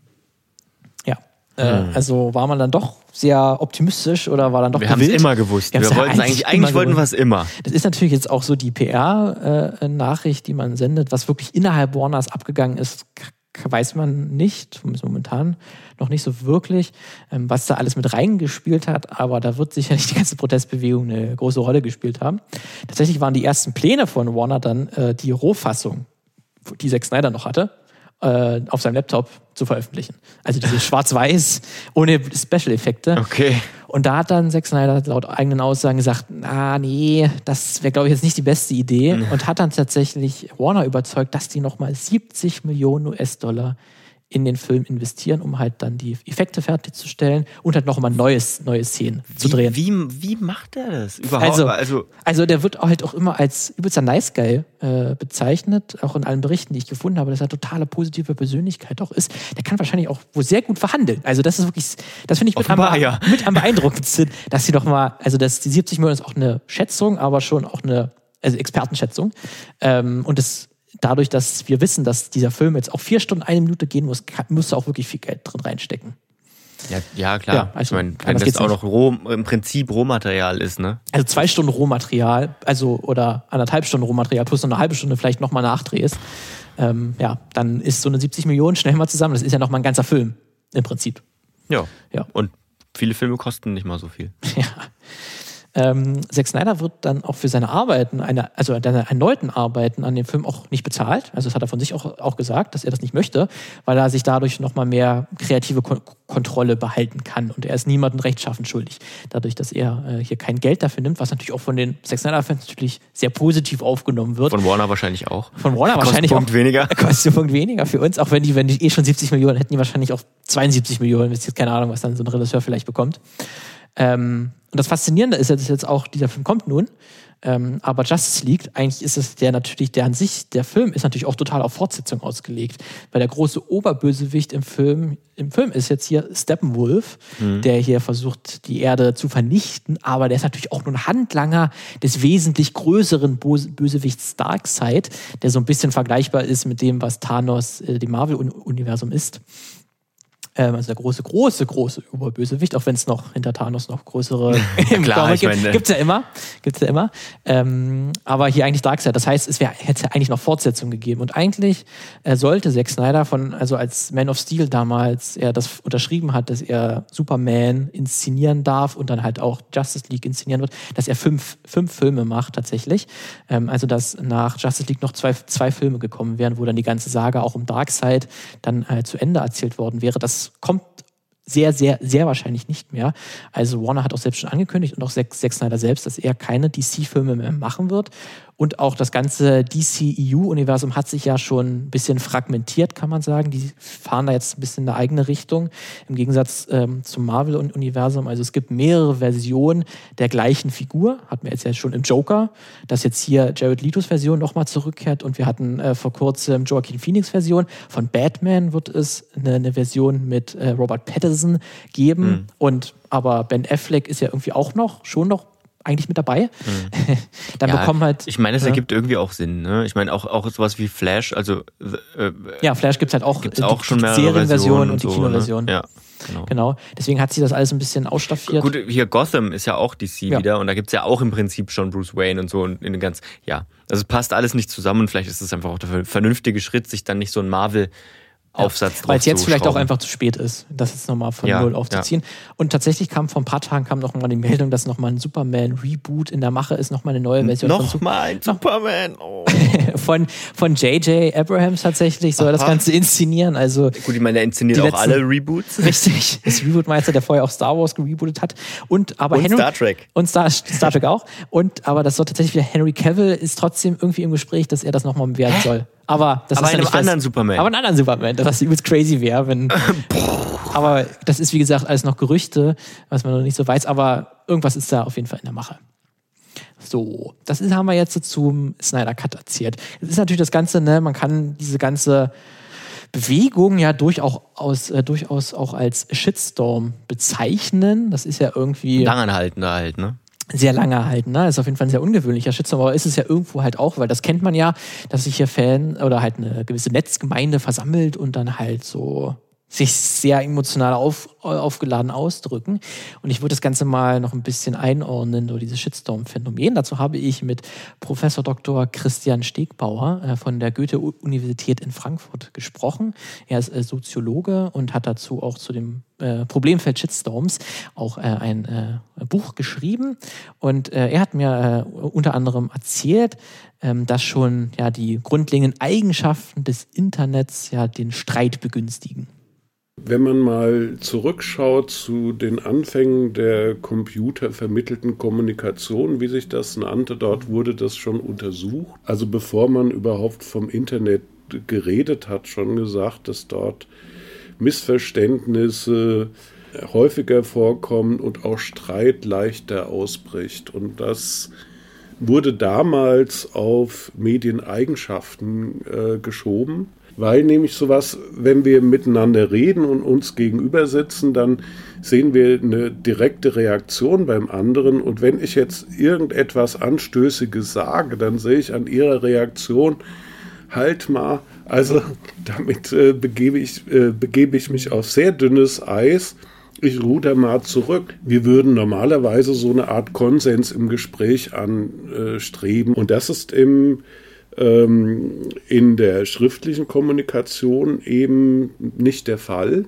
Ja, hm. äh, also war man dann doch sehr optimistisch oder war dann doch Wir haben es immer gewusst. Wir, wir wollten ja eigentlich, eigentlich wollten wir es immer. Das ist natürlich jetzt auch so die P R-Nachricht, die man sendet, was wirklich innerhalb Warners abgegangen ist, weiß man nicht, momentan noch nicht so wirklich, was da alles mit reingespielt hat, aber da wird sicherlich die ganze Protestbewegung eine große Rolle gespielt haben. Tatsächlich waren die ersten Pläne von Warner dann äh, die Rohfassung, die Zack Snyder noch hatte, äh, auf seinem Laptop zu veröffentlichen. Also diese schwarz-weiß, ohne Special-Effekte. Okay. Und da hat dann Zack Snyder laut eigenen Aussagen gesagt, ah nee, das wäre, glaube ich, jetzt nicht die beste Idee. Mhm. Und hat dann tatsächlich Warner überzeugt, dass die nochmal siebzig Millionen U S-Dollar in den Film investieren, um halt dann die Effekte fertigzustellen und halt nochmal neues, neue Szenen wie, zu drehen. Wie, wie macht er das überhaupt? Also, also, also der wird halt auch immer als übelster Nice Guy äh, bezeichnet, auch in allen Berichten, die ich gefunden habe, dass er totale positive Persönlichkeit auch ist. Der kann wahrscheinlich auch wohl sehr gut verhandeln. Also das ist wirklich, das finde ich mit am, ja. mit am beeindruckendsten, dass sie doch mal, also das, die siebzig Millionen ist auch eine Schätzung, aber schon auch eine also Expertenschätzung. Ähm, und das dadurch, dass wir wissen, dass dieser Film jetzt auch vier Stunden, eine Minute gehen muss, musst du auch wirklich viel Geld drin reinstecken. Ja, ja klar. Ja, also, ich meine, wenn das auch noch Roh, im Prinzip Rohmaterial ist, ne? Also zwei Stunden Rohmaterial, also oder anderthalb Stunden Rohmaterial plus noch eine halbe Stunde vielleicht nochmal nachdrehst, ähm, ja, dann ist so eine siebzig Millionen schnell mal zusammen. Das ist ja nochmal ein ganzer Film im Prinzip. Ja. ja. Und viele Filme kosten nicht mal so viel. Ja. Ähm, Zack Snyder wird dann auch für seine Arbeiten, eine, also seine erneuten Arbeiten an dem Film auch nicht bezahlt. Also das hat er von sich auch, auch gesagt, dass er das nicht möchte, weil er sich dadurch nochmal mehr kreative Kon- Kontrolle behalten kann. Und er ist niemandem rechtschaffen schuldig. Dadurch, dass er äh, hier kein Geld dafür nimmt, was natürlich auch von den Zack Snyder-Fans natürlich sehr positiv aufgenommen wird. Von Warner wahrscheinlich auch. Von Warner wahrscheinlich Punkt auch. weniger. Kostet Punkt weniger für uns. Auch wenn die, wenn die eh schon siebzig Millionen hätten, die wahrscheinlich auch zweiundsiebzig Millionen. Ist jetzt keine Ahnung, was dann so ein Regisseur vielleicht bekommt. Ähm, und das Faszinierende ist jetzt, jetzt auch, dieser Film kommt nun, ähm, aber Justice League, eigentlich ist es der natürlich, der an sich, der Film ist natürlich auch total auf Fortsetzung ausgelegt, weil der große Oberbösewicht im Film, im Film ist jetzt hier Steppenwolf, mhm. der hier versucht, die Erde zu vernichten, aber der ist natürlich auch nur ein Handlanger des wesentlich größeren Böse- Bösewichts Darkseid, der so ein bisschen vergleichbar ist mit dem, was Thanos äh, dem Marvel-Universum ist. Also der große, große, große Überbösewicht, auch wenn es noch hinter Thanos noch größere ja, im klar, Comic ich meine, gibt. Gibt's ja immer. Gibt's ja immer. Ähm, aber hier eigentlich Darkseid. Das heißt, es wär, hätte eigentlich noch Fortsetzung gegeben. Und eigentlich äh, sollte Zack Snyder von, also als Man of Steel damals, er das unterschrieben hat, dass er Superman inszenieren darf und dann halt auch Justice League inszenieren wird, dass er fünf, fünf Filme macht tatsächlich. Ähm, also dass nach Justice League noch zwei, zwei Filme gekommen wären, wo dann die ganze Saga auch um Darkseid dann äh, zu Ende erzählt worden wäre. Das kommt sehr, sehr, sehr wahrscheinlich nicht mehr. Also Warner hat auch selbst schon angekündigt und auch Zack Snyder selbst, dass er keine D C-Filme mehr machen wird. Und auch das ganze D C E U-Universum hat sich ja schon ein bisschen fragmentiert, kann man sagen. Die fahren da jetzt ein bisschen in eine eigene Richtung, im Gegensatz ähm, zum Marvel-Universum. Also es gibt mehrere Versionen der gleichen Figur. Hatten wir jetzt ja schon im Joker, dass jetzt hier Jared Letos Version nochmal zurückkehrt. Und wir hatten äh, vor kurzem Joaquin Phoenix Version. Von Batman wird es eine, eine Version mit äh, Robert Pattinson geben. Mhm. Und aber Ben Affleck ist ja irgendwie auch noch, schon noch eigentlich mit dabei. Mhm. Dann ja, bekommen halt... Ich meine, es ja. ergibt irgendwie auch Sinn. Ne? Ich meine, auch, auch sowas wie Flash, also... Äh, ja, Flash gibt es halt auch, gibt's auch die, schon die mehrere Serienversion und, und die so, Kinoversion. Ne? Ja, genau. genau. Deswegen hat sie das alles ein bisschen ausstaffiert. Gut, hier Gotham ist ja auch D C ja. wieder und da gibt es ja auch im Prinzip schon Bruce Wayne und so und in den ganz... Ja, also es passt alles nicht zusammen und vielleicht ist es einfach auch der vernünftige Schritt, sich dann nicht so ein Marvel... Aufsatz ja, drauf weil es jetzt zu vielleicht auch schrauben. einfach zu spät ist, das jetzt nochmal von ja, Null aufzuziehen. Ja. Und tatsächlich kam vor ein paar Tagen kam noch mal die Meldung, dass nochmal ein Superman-Reboot in der Mache ist, nochmal eine neue Version noch von mal ein Superman. Oh. von, von J J Abrams tatsächlich soll Aha. das Ganze inszenieren. Also gut, ich meine, er inszeniert auch letzten, alle Reboots. Richtig, ist Reboot-Meister, der vorher auch Star Wars gerebootet hat. Und, aber und Henry, Star Trek. Und Star, Star Trek auch. Und aber das soll tatsächlich wieder Henry Cavill ist trotzdem irgendwie im Gespräch, dass er das nochmal bewerten Hä? soll. Aber das aber ist ja einem nicht anderen fest. Superman. Aber einen anderen Superman, das übelst crazy wäre, wenn. aber das ist wie gesagt alles noch Gerüchte, was man noch nicht so weiß. Aber irgendwas ist da auf jeden Fall in der Mache. So, das ist, haben wir jetzt zum Snyder Cut erzählt. Es ist natürlich das Ganze, ne, man kann diese ganze Bewegung ja durchaus, äh, durchaus auch als Shitstorm bezeichnen. Das ist ja irgendwie... Langanhaltender halt, ne? Sehr lange halten, ne? Ist auf jeden Fall ein sehr ungewöhnlicher Shitstorm, aber ist es ja irgendwo halt auch, weil das kennt man ja, dass sich hier Fan oder halt eine gewisse Netzgemeinde versammelt und dann halt so sich sehr emotional auf, aufgeladen ausdrücken. Und ich würde das Ganze mal noch ein bisschen einordnen, so dieses Shitstorm-Phänomen. Dazu habe ich mit Professor Doktor Christian Stegbauer äh, von der Goethe-Universität in Frankfurt gesprochen. Er ist äh, Soziologe und hat dazu auch zu dem äh, Problemfeld Shitstorms auch äh, ein äh, Buch geschrieben. Und äh, er hat mir äh, unter anderem erzählt, ähm, dass schon ja die grundlegenden Eigenschaften des Internets ja den Streit begünstigen. Wenn man mal zurückschaut zu den Anfängen der computervermittelten Kommunikation, wie sich das nannte, dort wurde das schon untersucht. Also bevor man überhaupt vom Internet geredet hat, schon gesagt, dass dort Missverständnisse häufiger vorkommen und auch Streit leichter ausbricht. Und das wurde damals auf Medieneigenschaften äh, geschoben. Weil nämlich sowas, wenn wir miteinander reden und uns gegenüber sitzen, dann sehen wir eine direkte Reaktion beim anderen. Und wenn ich jetzt irgendetwas Anstößiges sage, dann sehe ich an ihrer Reaktion, halt mal, also damit äh, begebe ich, äh, begebe ich mich auf sehr dünnes Eis. Ich ruder mal zurück. Wir würden normalerweise so eine Art Konsens im Gespräch anstreben. Und das ist im in der schriftlichen Kommunikation eben nicht der Fall.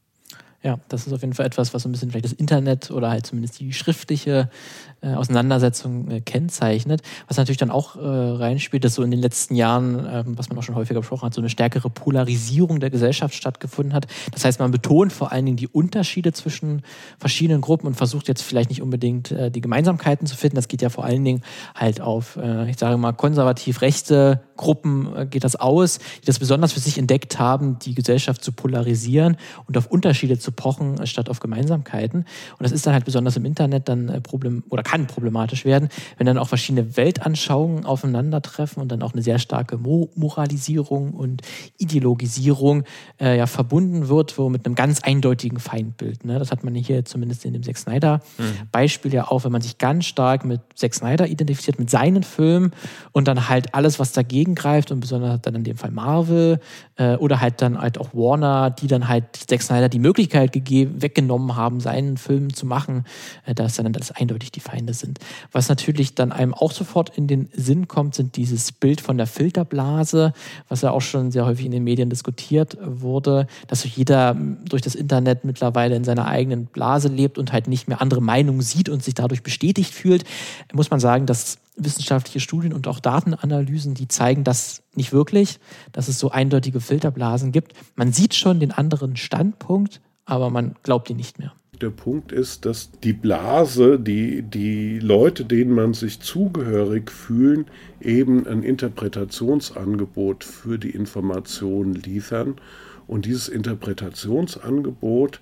Ja, das ist auf jeden Fall etwas, was so ein bisschen vielleicht das Internet oder halt zumindest die schriftliche äh, Auseinandersetzung äh, kennzeichnet. Was natürlich dann auch äh, reinspielt, dass so in den letzten Jahren, äh, was man auch schon häufiger besprochen hat, so eine stärkere Polarisierung der Gesellschaft stattgefunden hat. Das heißt, man betont vor allen Dingen die Unterschiede zwischen verschiedenen Gruppen und versucht jetzt vielleicht nicht unbedingt äh, die Gemeinsamkeiten zu finden. Das geht ja vor allen Dingen halt auf, äh, ich sage mal, konservativ-rechte Gruppen äh, geht das aus, die das besonders für sich entdeckt haben, die Gesellschaft zu polarisieren und auf Unterschiede zu pochen, äh, statt auf Gemeinsamkeiten. Und das ist dann halt besonders im Internet dann äh, problem oder kann problematisch werden, wenn dann auch verschiedene Weltanschauungen aufeinandertreffen und dann auch eine sehr starke Mo- Moralisierung und Ideologisierung äh, ja verbunden wird, wo mit einem ganz eindeutigen Feindbild. Ne? Das hat man hier zumindest in dem Zack Snyder-Beispiel mhm. ja auch, wenn man sich ganz stark mit Zack Snyder identifiziert, mit seinen Filmen und dann halt alles, was dagegen greift und besonders dann in dem Fall Marvel äh, oder halt dann halt auch Warner, die dann halt Zack Snyder die Möglichkeit gegeben, weggenommen haben, seinen Film zu machen, äh, da ist dann das eindeutig die Feinde sind. Was natürlich dann einem auch sofort in den Sinn kommt, sind dieses Bild von der Filterblase, was ja auch schon sehr häufig in den Medien diskutiert wurde, dass jeder durch das Internet mittlerweile in seiner eigenen Blase lebt und halt nicht mehr andere Meinungen sieht und sich dadurch bestätigt fühlt, muss man sagen, dass wissenschaftliche Studien und auch Datenanalysen, die zeigen das nicht wirklich, dass es so eindeutige Filterblasen gibt. Man sieht schon den anderen Standpunkt, aber man glaubt ihn nicht mehr. Der Punkt ist, dass die Blase, die, die Leute, denen man sich zugehörig fühlen, eben ein Interpretationsangebot für die Information liefern. Und dieses Interpretationsangebot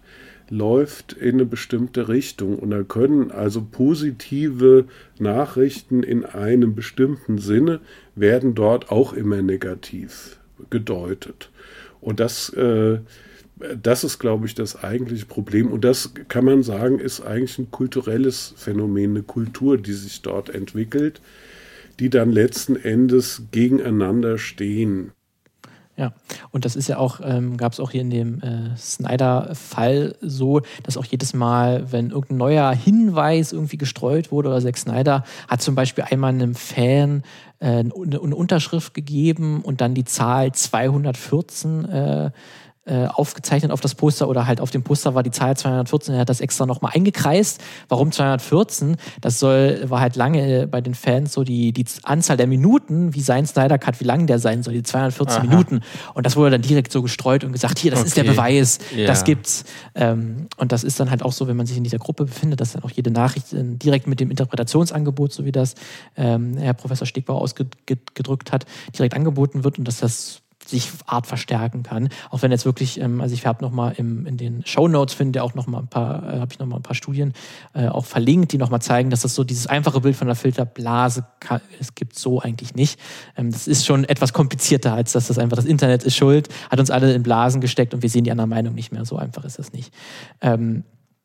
läuft in eine bestimmte Richtung. Und da können also positive Nachrichten in einem bestimmten Sinne werden dort auch immer negativ gedeutet. Und das äh, Das ist, glaube ich, das eigentliche Problem. Und das kann man sagen, ist eigentlich ein kulturelles Phänomen, eine Kultur, die sich dort entwickelt, die dann letzten Endes gegeneinander stehen. Ja, und das ist ja auch, ähm, gab es auch hier in dem äh, Snyder-Fall so, dass auch jedes Mal, wenn irgendein neuer Hinweis irgendwie gestreut wurde, oder Zack Snyder hat zum Beispiel einmal einem Fan äh, eine, eine Unterschrift gegeben und dann die Zahl zweihundertvierzehn äh, äh, aufgezeichnet auf das Poster, oder halt auf dem Poster war die Zahl zweihundertvierzehn, er hat das extra nochmal eingekreist. Warum zweihundertvierzehn? Das soll, war halt lange bei den Fans so die, die Anzahl der Minuten, wie sein Snyder Cut, wie lang der sein soll, die zweihundertvierzehn Aha. Minuten. Und das wurde dann direkt so gestreut und gesagt, hier, das okay. ist der Beweis, ja. das gibt's. Ähm, und das ist dann halt auch so, wenn man sich in dieser Gruppe befindet, dass dann auch jede Nachricht äh, direkt mit dem Interpretationsangebot, so wie das ähm, Herr Professor Stegbauer ausgedrückt hat, direkt angeboten wird und dass das sich Art verstärken kann. Auch wenn jetzt wirklich, ähm, also ich habe nochmal in den Shownotes, finde ich auch nochmal ein paar, äh, habe ich nochmal ein paar Studien äh, auch verlinkt, die nochmal zeigen, dass das so dieses einfache Bild von der Filterblase kann, es gibt so eigentlich nicht. Ähm, das ist schon etwas komplizierter, als dass das einfach das Internet ist schuld, hat uns alle in Blasen gesteckt und wir sehen die andere Meinung nicht mehr. So einfach ist das nicht. Ähm,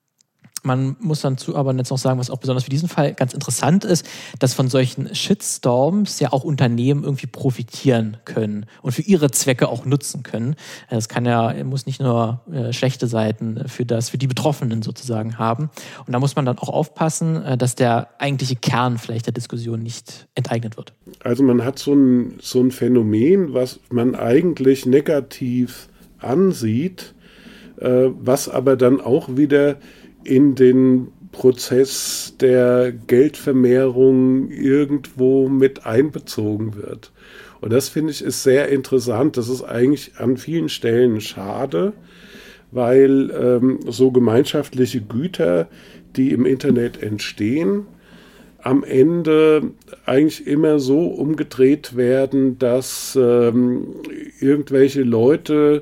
Man muss dann zu aber jetzt noch sagen, was auch besonders für diesen Fall ganz interessant ist, dass von solchen Shitstorms ja auch Unternehmen irgendwie profitieren können und für ihre Zwecke auch nutzen können. Das kann ja, muss nicht nur äh, schlechte Seiten für das, für die Betroffenen sozusagen haben. Und da muss man dann auch aufpassen, äh, dass der eigentliche Kern vielleicht der Diskussion nicht enteignet wird. Also man hat so ein, so ein Phänomen, was man eigentlich negativ ansieht, äh, was aber dann auch wieder in den Prozess der Geldvermehrung irgendwo mit einbezogen wird. Und das, finde ich, ist sehr interessant. Das ist eigentlich an vielen Stellen schade, weil ähm, so gemeinschaftliche Güter, die im Internet entstehen, am Ende eigentlich immer so umgedreht werden, dass ähm, irgendwelche Leute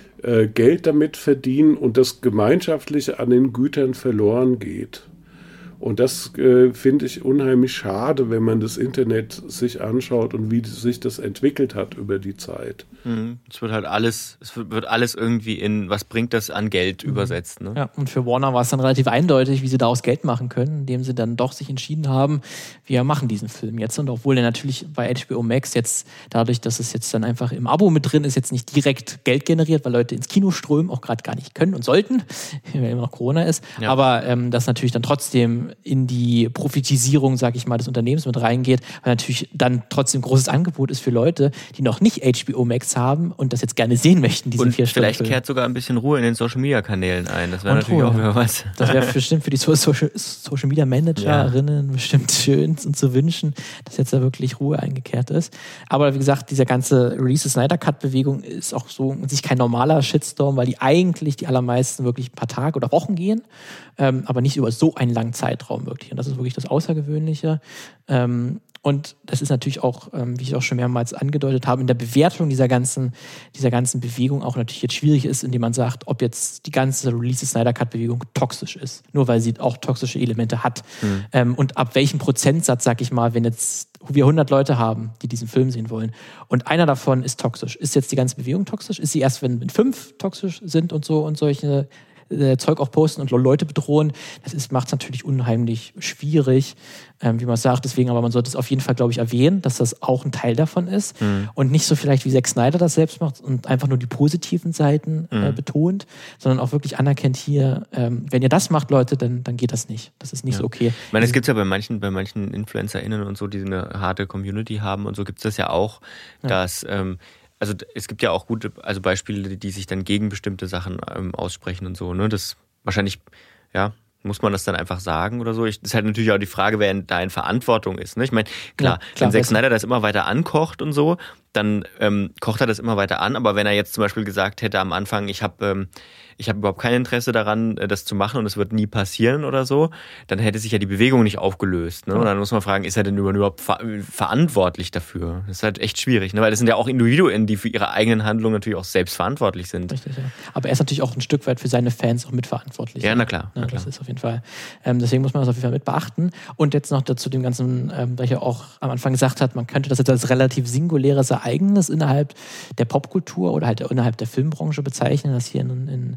Geld damit verdienen und das Gemeinschaftliche an den Gütern verloren geht. Und das äh, finde ich unheimlich schade, wenn man das Internet sich anschaut und wie sich das entwickelt hat über die Zeit. Mhm. Es wird halt alles, es wird alles irgendwie in, was bringt das an Geld mhm. übersetzt. Ne? Ja, und für Warner war es dann relativ eindeutig, wie sie daraus Geld machen können, indem sie dann doch sich entschieden haben, wir machen diesen Film jetzt. Und obwohl der natürlich bei H B O Max jetzt, dadurch, dass es jetzt dann einfach im Abo mit drin ist, jetzt nicht direkt Geld generiert, weil Leute ins Kino strömen, auch gerade gar nicht können und sollten, weil immer noch Corona ist. Ja. Aber ähm, das natürlich dann trotzdem in die Profitisierung, sag ich mal, des Unternehmens mit reingeht, weil natürlich dann trotzdem großes Angebot ist für Leute, die noch nicht H B O Max haben und das jetzt gerne sehen möchten, diesen vier Stunden. Und vielleicht kehrt sogar ein bisschen Ruhe in den Social-Media-Kanälen ein. Das wäre natürlich Ruhe. auch wieder was. Das wäre bestimmt für die Social-Media-Managerinnen ja. bestimmt schön und zu wünschen, dass jetzt da wirklich Ruhe eingekehrt ist. Aber wie gesagt, diese ganze Release-Snyder-Cut-Bewegung ist auch so an sich kein normaler Shitstorm, weil die eigentlich die allermeisten wirklich ein paar Tage oder Wochen gehen, ähm, aber nicht über so einen langen Zeitraum wirklich. Und das ist wirklich das Außergewöhnliche. Ähm, und das ist natürlich auch, ähm, wie ich auch schon mehrmals angedeutet habe, in der Bewertung dieser ganzen, dieser ganzen Bewegung auch natürlich jetzt schwierig ist, indem man sagt, ob jetzt die ganze Release-Snyder-Cut-Bewegung toxisch ist. Nur weil sie auch toxische Elemente hat. Mhm. Ähm, und ab welchem Prozentsatz, sag ich mal, wenn jetzt wir hundert Leute haben, die diesen Film sehen wollen und einer davon ist toxisch. Ist jetzt die ganze Bewegung toxisch? Ist sie erst, wenn, wenn fünf toxisch sind und so und solche äh, Zeug auch posten und Leute bedrohen? Das macht es natürlich unheimlich schwierig, ähm, wie man sagt. Deswegen, aber man sollte es auf jeden Fall, glaube ich, erwähnen, dass das auch ein Teil davon ist mhm. und nicht so vielleicht wie Zack Snyder das selbst macht und einfach nur die positiven Seiten äh, mhm. betont, sondern auch wirklich anerkennt hier, ähm, wenn ihr das macht, Leute, dann, dann geht das nicht. Das ist nicht ja. so okay. Ich meine, es gibt ja bei manchen, bei manchen InfluencerInnen und so, die eine harte Community haben und so, gibt es das ja auch, ja. dass ähm, also es gibt ja auch gute, also Beispiele, die sich dann gegen bestimmte Sachen ähm, aussprechen und so, ne? Das wahrscheinlich, ja, muss man das dann einfach sagen oder so? Ich, das ist halt natürlich auch die Frage, wer da in Verantwortung ist. Ne? Ich meine, klar, ja, klar, wenn Zack Snyder das immer weiter ankocht und so, dann ähm, kocht er das immer weiter an. Aber wenn er jetzt zum Beispiel gesagt hätte am Anfang, ich habe ähm, ich habe überhaupt kein Interesse daran, das zu machen und es wird nie passieren oder so, dann hätte sich ja die Bewegung nicht aufgelöst. Ne? Und dann muss man fragen, ist er denn überhaupt ver- verantwortlich dafür? Das ist halt echt schwierig, ne? Weil das sind ja auch Individuen, die für ihre eigenen Handlungen natürlich auch selbst verantwortlich sind. Richtig, ja. Aber er ist natürlich auch ein Stück weit für seine Fans auch mitverantwortlich. Ja, na klar. Ja, na das klar. ist auf jeden Fall. Ähm, deswegen muss man das auf jeden Fall mit beachten. Und jetzt noch dazu dem Ganzen, ähm, weil ich ja auch am Anfang gesagt hat, man könnte das jetzt als relativ singuläres Ereignis innerhalb der Popkultur oder halt innerhalb der Filmbranche bezeichnen, das hier in, in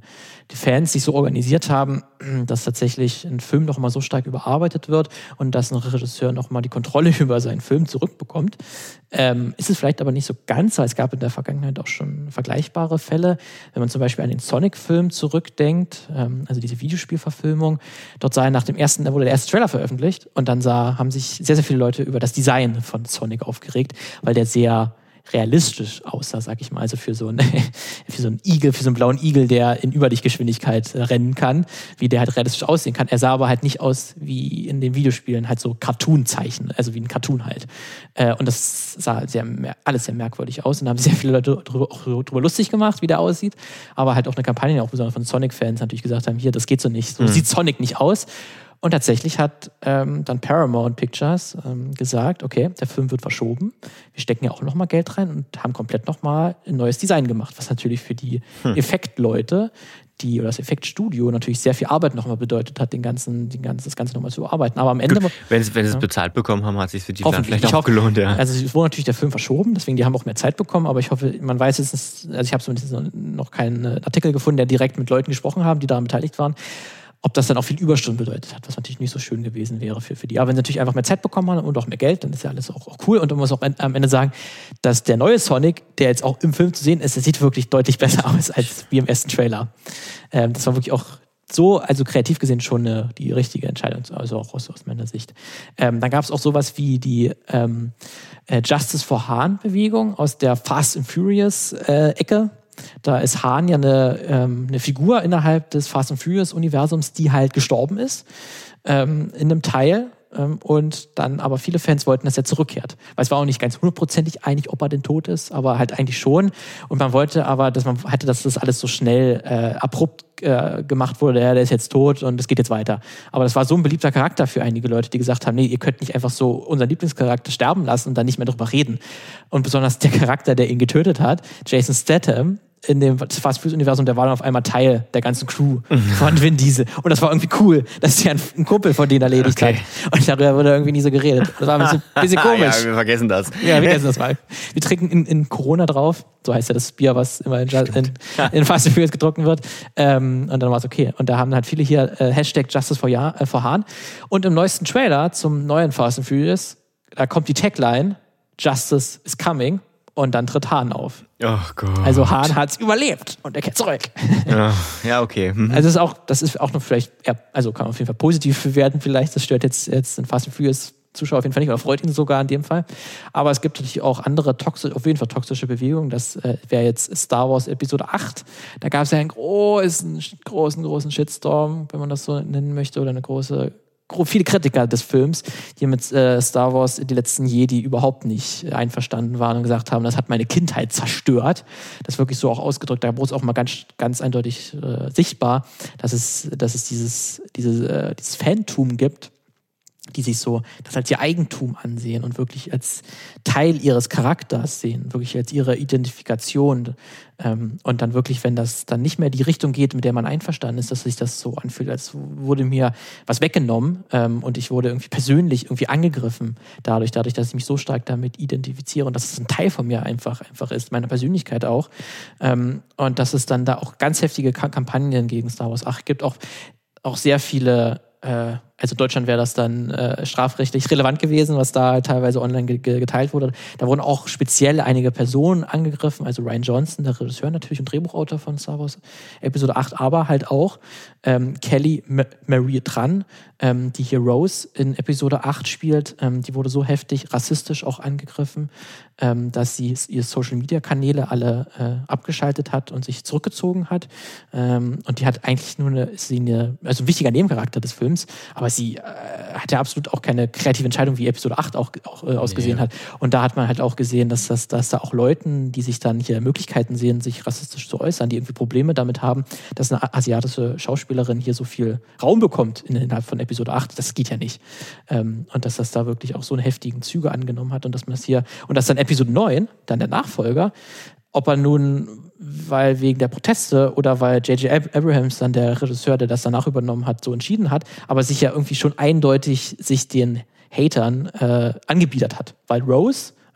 die Fans sich so organisiert haben, dass tatsächlich ein Film noch mal so stark überarbeitet wird und dass ein Regisseur noch mal die Kontrolle über seinen Film zurückbekommt. Ähm, ist es vielleicht aber nicht so ganz, weil es gab in der Vergangenheit auch schon vergleichbare Fälle. Wenn man zum Beispiel an den Sonic-Film zurückdenkt, ähm, also diese Videospielverfilmung, dort sei nach dem ersten, da wurde der erste Trailer veröffentlicht und dann sah, haben sich sehr, sehr viele Leute über das Design von Sonic aufgeregt, weil der sehr realistisch aussah, sag ich mal. Also für so einen, für so einen Igel, für so einen blauen Igel, der in Überlichtgeschwindigkeit äh, rennen kann, wie der halt realistisch aussehen kann. Er sah aber halt nicht aus wie in den Videospielen, halt so Cartoon-Zeichen, also wie ein Cartoon halt. Äh, und das sah sehr, alles sehr merkwürdig aus. Und da haben sehr viele Leute drüber, auch drüber lustig gemacht, wie der aussieht. Aber halt auch eine Kampagne, auch besonders von Sonic-Fans natürlich gesagt haben, hier, das geht so nicht. So mhm. sieht Sonic nicht aus. Und tatsächlich hat ähm, dann Paramount Pictures ähm, gesagt, okay, der Film wird verschoben. Wir stecken ja auch nochmal Geld rein und haben komplett nochmal ein neues Design gemacht, was natürlich für die hm. Effektleute, die oder das Effektstudio natürlich sehr viel Arbeit nochmal bedeutet hat, den ganzen, den ganzen, das Ganze nochmal zu bearbeiten. Aber am Ende... Gut, wenn sie es ja. bezahlt bekommen haben, hat es sich für die dann Hoffentlich. vielleicht auch hoffe, gelohnt. Ja. Also es wurde natürlich der Film verschoben, deswegen die haben auch mehr Zeit bekommen, aber ich hoffe, man weiß jetzt, also ich habe zumindest noch keinen Artikel gefunden, der direkt mit Leuten gesprochen haben, die daran beteiligt waren, ob das dann auch viel Überstunden bedeutet hat, was natürlich nicht so schön gewesen wäre für, für die. Aber wenn sie natürlich einfach mehr Zeit bekommen haben und auch mehr Geld, dann ist ja alles auch, auch cool. Und man muss auch am Ende sagen, dass der neue Sonic, der jetzt auch im Film zu sehen ist, der sieht wirklich deutlich besser aus als wie im ersten Trailer. Ähm, das war wirklich auch so, also kreativ gesehen schon eine, die richtige Entscheidung, also auch aus, aus meiner Sicht. Ähm, dann gab es auch sowas wie die ähm, äh, Justice for Han-Bewegung aus der Fast and Furious-Ecke. Äh, Da ist Han ja eine, ähm, eine Figur innerhalb des Fast and Furious-Universums, die halt gestorben ist ähm, in einem Teil. Ähm, und dann aber viele Fans wollten, dass er zurückkehrt. Weil es war auch nicht ganz hundertprozentig einig, ob er denn tot ist, aber halt eigentlich schon. Und man wollte aber, dass man hatte, dass das alles so schnell äh, abrupt äh, gemacht wurde. Ja, der ist jetzt tot und es geht jetzt weiter. Aber das war so ein beliebter Charakter für einige Leute, die gesagt haben, nee, ihr könnt nicht einfach so unseren Lieblingscharakter sterben lassen und dann nicht mehr drüber reden. Und besonders der Charakter, der ihn getötet hat, Jason Statham, in dem Fast Furious-Universum, der war dann auf einmal Teil der ganzen Crew von Vin Diesel. Und das war irgendwie cool, dass der ein Kumpel von denen erledigt okay. hat. Und darüber wurde irgendwie nie so geredet. Das war ein bisschen, bisschen komisch. Ja, wir vergessen das. Ja, wir vergessen das mal. Wir trinken in, in Corona drauf. So heißt ja das Bier, was immer in, in, in Fast Furious getrunken wird. Ähm, und dann war es okay. Und da haben halt viele hier äh, Hashtag Justice for, ja, äh, for Han. Und im neuesten Trailer zum neuen Fast and Furious, da kommt die Tagline, Justice is coming. Und dann tritt Han auf. Oh Gott. Also Han hat's überlebt und er kehrt zurück. Ja, ja okay. Mhm. Also das ist auch, das ist auch noch vielleicht, eher, also kann man auf jeden Fall positiv bewerten vielleicht. Das stört jetzt, jetzt den Fast and Furious Zuschauer auf jeden Fall nicht oder freut ihn sogar in dem Fall. Aber es gibt natürlich auch andere toxische, auf jeden Fall toxische Bewegungen. Das äh, wäre jetzt Star Wars Episode acht. Da gab es ja einen großen, großen, großen Shitstorm, wenn man das so nennen möchte, oder eine große viele Kritiker des Films, die mit äh, Star Wars die letzten Jedi überhaupt nicht einverstanden waren und gesagt haben, das hat meine Kindheit zerstört. Das ist wirklich so auch ausgedrückt. Da wurde es auch mal ganz, ganz eindeutig äh, sichtbar, dass es, dass es dieses, diese, äh, dieses Fantum gibt, die sich so das als ihr Eigentum ansehen und wirklich als Teil ihres Charakters sehen, wirklich als ihre Identifikation. Ähm, und dann wirklich, wenn das dann nicht mehr die Richtung geht, mit der man einverstanden ist, dass sich das so anfühlt, als wurde mir was weggenommen ähm, und ich wurde irgendwie persönlich irgendwie angegriffen dadurch, dadurch, dass ich mich so stark damit identifiziere und dass es ein Teil von mir einfach, einfach ist, meiner Persönlichkeit auch. Ähm, und dass es dann da auch ganz heftige Kampagnen gegen Star Wars acht gibt, auch, auch sehr viele äh, also Deutschland wäre das dann äh, strafrechtlich relevant gewesen, was da teilweise online ge- ge- geteilt wurde. Da wurden auch speziell einige Personen angegriffen, also Rian Johnson, der Regisseur natürlich und Drehbuchautor von Star Wars Episode acht, aber halt auch ähm, Kelly M- Marie Tran, ähm, die hier Rose in Episode acht spielt, ähm, die wurde so heftig rassistisch auch angegriffen, ähm, dass sie ihre Social-Media-Kanäle alle äh, abgeschaltet hat und sich zurückgezogen hat. Ähm, und die hat eigentlich nur eine, ist sie eine, also ein wichtiger Nebencharakter des Films, aber sie äh, hat ja absolut auch keine kreative Entscheidung, wie Episode acht auch, auch äh, ausgesehen nee. hat. Und da hat man halt auch gesehen, dass, das, dass da auch Leuten, die sich dann hier Möglichkeiten sehen, sich rassistisch zu äußern, die irgendwie Probleme damit haben, dass eine asiatische Schauspielerin hier so viel Raum bekommt in, innerhalb von Episode acht. Das geht ja nicht. Ähm, und dass das da wirklich auch so eine heftigen Züge angenommen hat und dass man das hier, und dass dann Episode neun, dann der Nachfolger, ob er nun, weil wegen der Proteste oder weil J J Abrams dann der Regisseur, der das danach übernommen hat, so entschieden hat, aber sich ja irgendwie schon eindeutig sich den Hatern äh, angebiedert hat. Weil Rose,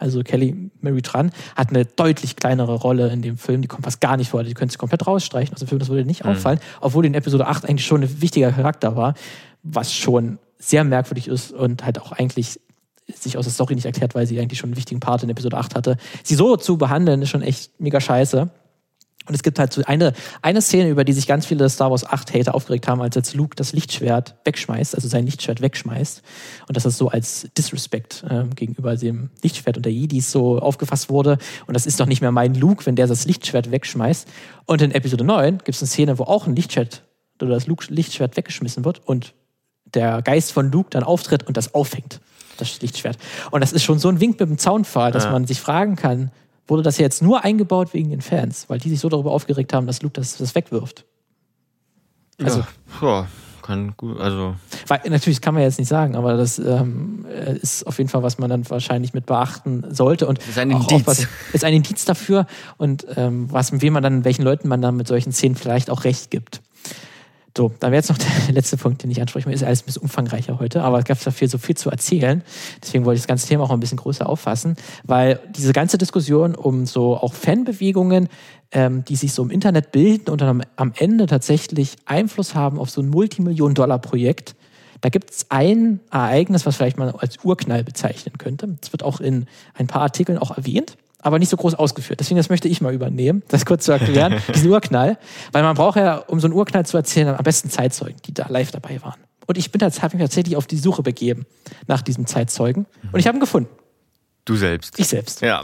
also Kelly Marie Tran, hat eine deutlich kleinere Rolle in dem Film. Die kommt fast gar nicht vor. Die können sich komplett rausstreichen aus dem Film. Das würde nicht mhm. auffallen. Obwohl die in Episode acht eigentlich schon ein wichtiger Charakter war. Was schon sehr merkwürdig ist und halt auch eigentlich sich aus der Story nicht erklärt, weil sie eigentlich schon einen wichtigen Part in Episode acht hatte. Sie so zu behandeln, ist schon echt mega scheiße. Und es gibt halt so eine, eine Szene, über die sich ganz viele Star Wars acht Hater aufgeregt haben, als jetzt Luke das Lichtschwert wegschmeißt, also sein Lichtschwert wegschmeißt. Und dass das so als Disrespect äh, gegenüber dem Lichtschwert und der Jedis so aufgefasst wurde. Und das ist doch nicht mehr mein Luke, wenn der das Lichtschwert wegschmeißt. Und in Episode neun gibt es eine Szene, wo auch ein Lichtschwert oder das Luke-Lichtschwert weggeschmissen wird und der Geist von Luke dann auftritt und das auffängt, das Lichtschwert. Und das ist schon so ein Wink mit dem Zaunpfahl, dass ja. man sich fragen kann, wurde das jetzt nur eingebaut wegen den Fans, weil die sich so darüber aufgeregt haben, dass Luke das, das wegwirft. Also, ja, ja, kann gut, also. Weil, natürlich, kann man jetzt nicht sagen, aber das ähm, ist auf jeden Fall, was man dann wahrscheinlich mit beachten sollte. Und ist ein auch, Indiz. Auch was, ist ein Indiz dafür und ähm, was, wem man dann, welchen Leuten man dann mit solchen Szenen vielleicht auch recht gibt. So, dann wäre jetzt noch der letzte Punkt, den ich ansprechen will. Ist alles ein bisschen umfangreicher heute, aber es gab dafür so viel zu erzählen. Deswegen wollte ich das ganze Thema auch ein bisschen größer auffassen, weil diese ganze Diskussion um so auch Fanbewegungen, ähm, die sich so im Internet bilden und dann am, am Ende tatsächlich Einfluss haben auf so ein Multimillion-Dollar-Projekt, da gibt es ein Ereignis, was vielleicht man als Urknall bezeichnen könnte. Das wird auch in ein paar Artikeln auch erwähnt, aber nicht so groß ausgeführt. Deswegen, das möchte ich mal übernehmen, das kurz zu erklären, diesen Urknall. Weil man braucht ja, um so einen Urknall zu erzählen, am besten Zeitzeugen, die da live dabei waren. Und ich bin habe mich tatsächlich auf die Suche begeben nach diesem Zeitzeugen. Und ich habe ihn gefunden. Du selbst? Ich selbst. Ja.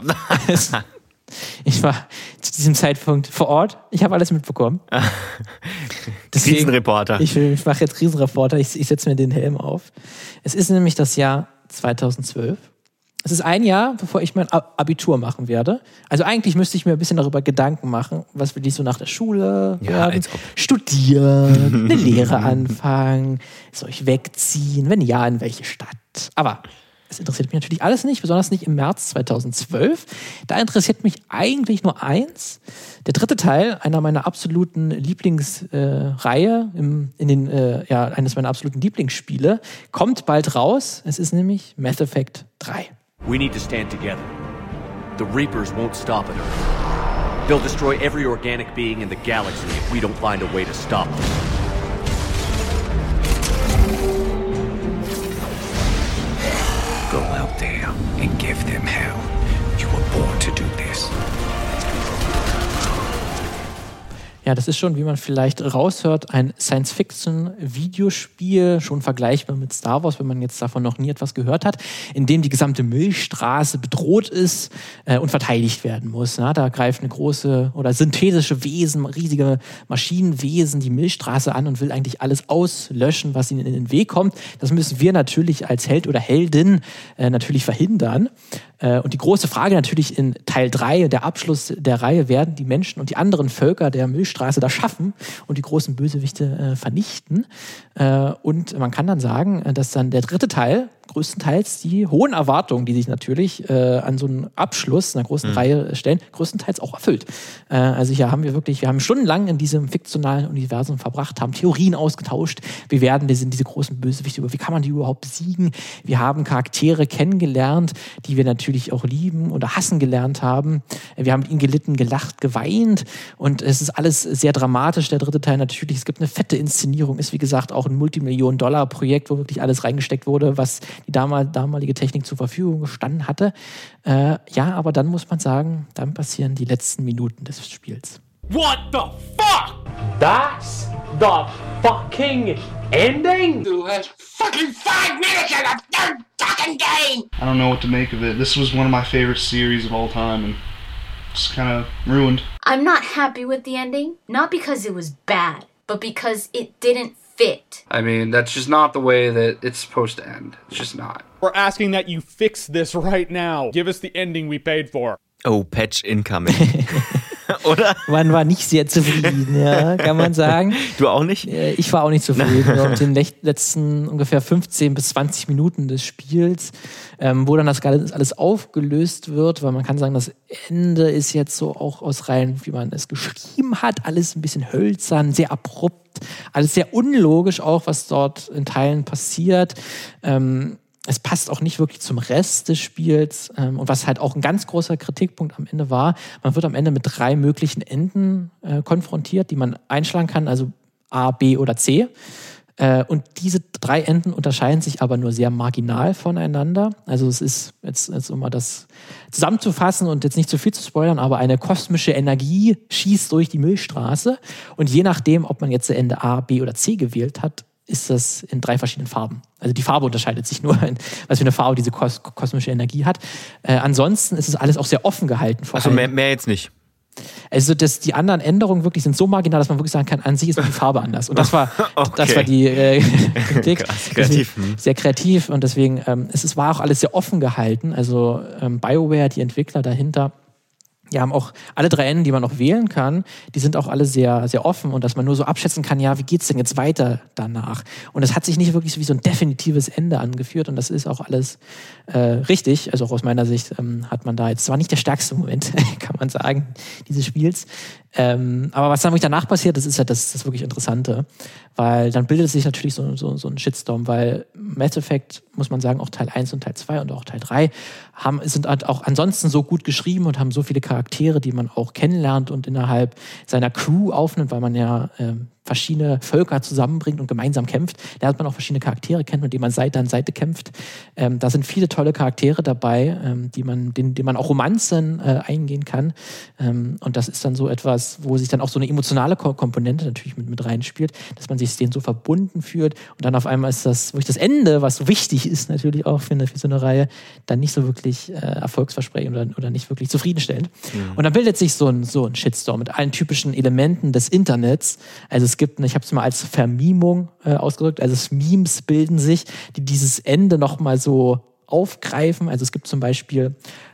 Ich war zu diesem Zeitpunkt vor Ort. Ich habe alles mitbekommen. Deswegen, Riesenreporter. Ich, ich mache jetzt Riesenreporter. Ich, ich setze mir den Helm auf. Es ist nämlich das Jahr zweitausendzwölf. Es ist ein Jahr, bevor ich mein Abitur machen werde. Also eigentlich müsste ich mir ein bisschen darüber Gedanken machen, was will ich so nach der Schule ja, werden? Studieren, eine Lehre anfangen, soll ich wegziehen? Wenn ja, in welche Stadt? Aber es interessiert mich natürlich alles nicht, besonders nicht im März zweitausendzwölf. Da interessiert mich eigentlich nur eins. Der dritte Teil einer meiner absoluten Lieblingsreihe, äh, im, in den, äh, ja, eines meiner absoluten Lieblingsspiele, kommt bald raus. Es ist nämlich Mass Effect drei. We need to stand together. The Reapers won't stop at Earth. They'll destroy every organic being in the galaxy if we don't find a way to stop them. Go out there and give them hell. You were born to do this. Ja, das ist schon, wie man vielleicht raushört, ein Science-Fiction-Videospiel, schon vergleichbar mit Star Wars, wenn man jetzt davon noch nie etwas gehört hat, in dem die gesamte Milchstraße bedroht ist äh, und verteidigt werden muss. Na, da greift eine große oder synthetische Wesen, riesige Maschinenwesen die Milchstraße an und will eigentlich alles auslöschen, was ihnen in den Weg kommt. Das müssen wir natürlich als Held oder Heldin äh, natürlich verhindern. Äh, und die große Frage natürlich in Teil drei, der Abschluss der Reihe, werden die Menschen und die anderen Völker der Milchstraße da schaffen und die großen Bösewichte äh, vernichten. Äh, und man kann dann sagen, dass dann der dritte Teil größtenteils die hohen Erwartungen, die sich natürlich äh, an so einen Abschluss einer großen mhm. Reihe stellen, größtenteils auch erfüllt. Äh, also hier haben wir wirklich, wir haben stundenlang in diesem fiktionalen Universum verbracht, haben Theorien ausgetauscht, wie werden diese, diese großen Bösewichte, wie kann man die überhaupt besiegen? Wir haben Charaktere kennengelernt, die wir natürlich auch lieben oder hassen gelernt haben. Wir haben mit ihnen gelitten, gelacht, geweint und es ist alles sehr dramatisch, der dritte Teil natürlich. Es gibt eine fette Inszenierung, ist wie gesagt auch ein Multimillionen-Dollar-Projekt, wo wirklich alles reingesteckt wurde, was die damal, damalige Technik zur Verfügung gestanden hatte. Äh, ja, aber dann muss man sagen, dann passieren die letzten Minuten des Spiels. What the fuck? That's the fucking ending? Du hast fucking five minutes of the third fucking game! I don't know what to make of it. This was one of my favorite series of all time and it's kind of ruined. I'm not happy with the ending, not because it was bad, but because it didn't fit. I mean, that's just not the way that it's supposed to end. It's just not. We're asking that you fix this right now. Give us the ending we paid for. Oh, Patch incoming. Oder? Man war nicht sehr zufrieden, ja, kann man sagen. Du auch nicht? Ich war auch nicht zufrieden. Und in den letzten ungefähr fünfzehn bis zwanzig Minuten des Spiels, ähm, wo dann das alles aufgelöst wird, weil man kann sagen, das Ende ist jetzt so auch aus Reihen, wie man es geschrieben hat, alles ein bisschen hölzern, sehr abrupt, alles sehr unlogisch auch, was dort in Teilen passiert. Ähm, es passt auch nicht wirklich zum Rest des Spiels. Ähm, und was halt auch ein ganz großer Kritikpunkt am Ende war, man wird am Ende mit drei möglichen Enden äh, konfrontiert, die man einschlagen kann, also A, B oder C. Äh, und diese drei Enden unterscheiden sich aber nur sehr marginal voneinander. Also es ist, jetzt, jetzt um mal das zusammenzufassen und jetzt nicht zu viel zu spoilern, aber eine kosmische Energie schießt durch die Milchstraße. Und je nachdem, ob man jetzt Ende A, B oder C gewählt hat, ist das in drei verschiedenen Farben. Also die Farbe unterscheidet sich nur, in, was für eine Farbe diese kos- kosmische Energie hat. Äh, ansonsten ist es alles auch sehr offen gehalten. Also mehr, mehr jetzt nicht. Also das, die anderen Änderungen wirklich sind so marginal, dass man wirklich sagen kann, an sich ist nur die Farbe anders. Und das war, okay. das war die äh, Kritik. Krass, kreativ. Sehr kreativ und deswegen, ähm, es, es war auch alles sehr offen gehalten. Also ähm, BioWare, die Entwickler dahinter, die haben auch alle drei Enden, die man noch wählen kann, die sind auch alle sehr, sehr offen und dass man nur so abschätzen kann, ja, wie geht's denn jetzt weiter danach? Und es hat sich nicht wirklich so wie so ein definitives Ende angeführt und das ist auch alles äh, richtig. Also auch aus meiner Sicht ähm, hat man da jetzt zwar nicht der stärkste Moment, kann man sagen, dieses Spiels. Ähm, aber was dann wirklich danach passiert, das ist ja das, das wirklich Interessante, weil dann bildet sich natürlich so, so, so ein Shitstorm, weil Mass Effect, muss man sagen, auch Teil eins und Teil zwei und auch Teil drei haben, sind halt auch ansonsten so gut geschrieben und haben so viele Charaktere, die man auch kennenlernt und innerhalb seiner Crew aufnimmt, weil man ja ähm, verschiedene Völker zusammenbringt und gemeinsam kämpft. Da hat man auch verschiedene Charaktere kennt, mit denen man Seite an Seite kämpft. Ähm, da sind viele tolle Charaktere dabei, ähm, die man, denen, denen man auch Romanzen äh, eingehen kann. Ähm, und das ist dann so etwas, wo sich dann auch so eine emotionale Ko- Komponente natürlich mit, mit reinspielt, dass man sich denen so verbunden fühlt. Und dann auf einmal ist das wirklich das Ende, was so wichtig ist natürlich auch für, eine, für so eine Reihe, dann nicht so wirklich äh, erfolgsversprechend oder, oder nicht wirklich zufriedenstellend. Mhm. Und dann bildet sich so ein, so ein Shitstorm mit allen typischen Elementen des Internets. Also es gibt, ich habe es mal als Vermimung äh, ausgedrückt, also es Memes bilden sich, die dieses Ende nochmal so aufgreifen. Also es gibt zum Beispiel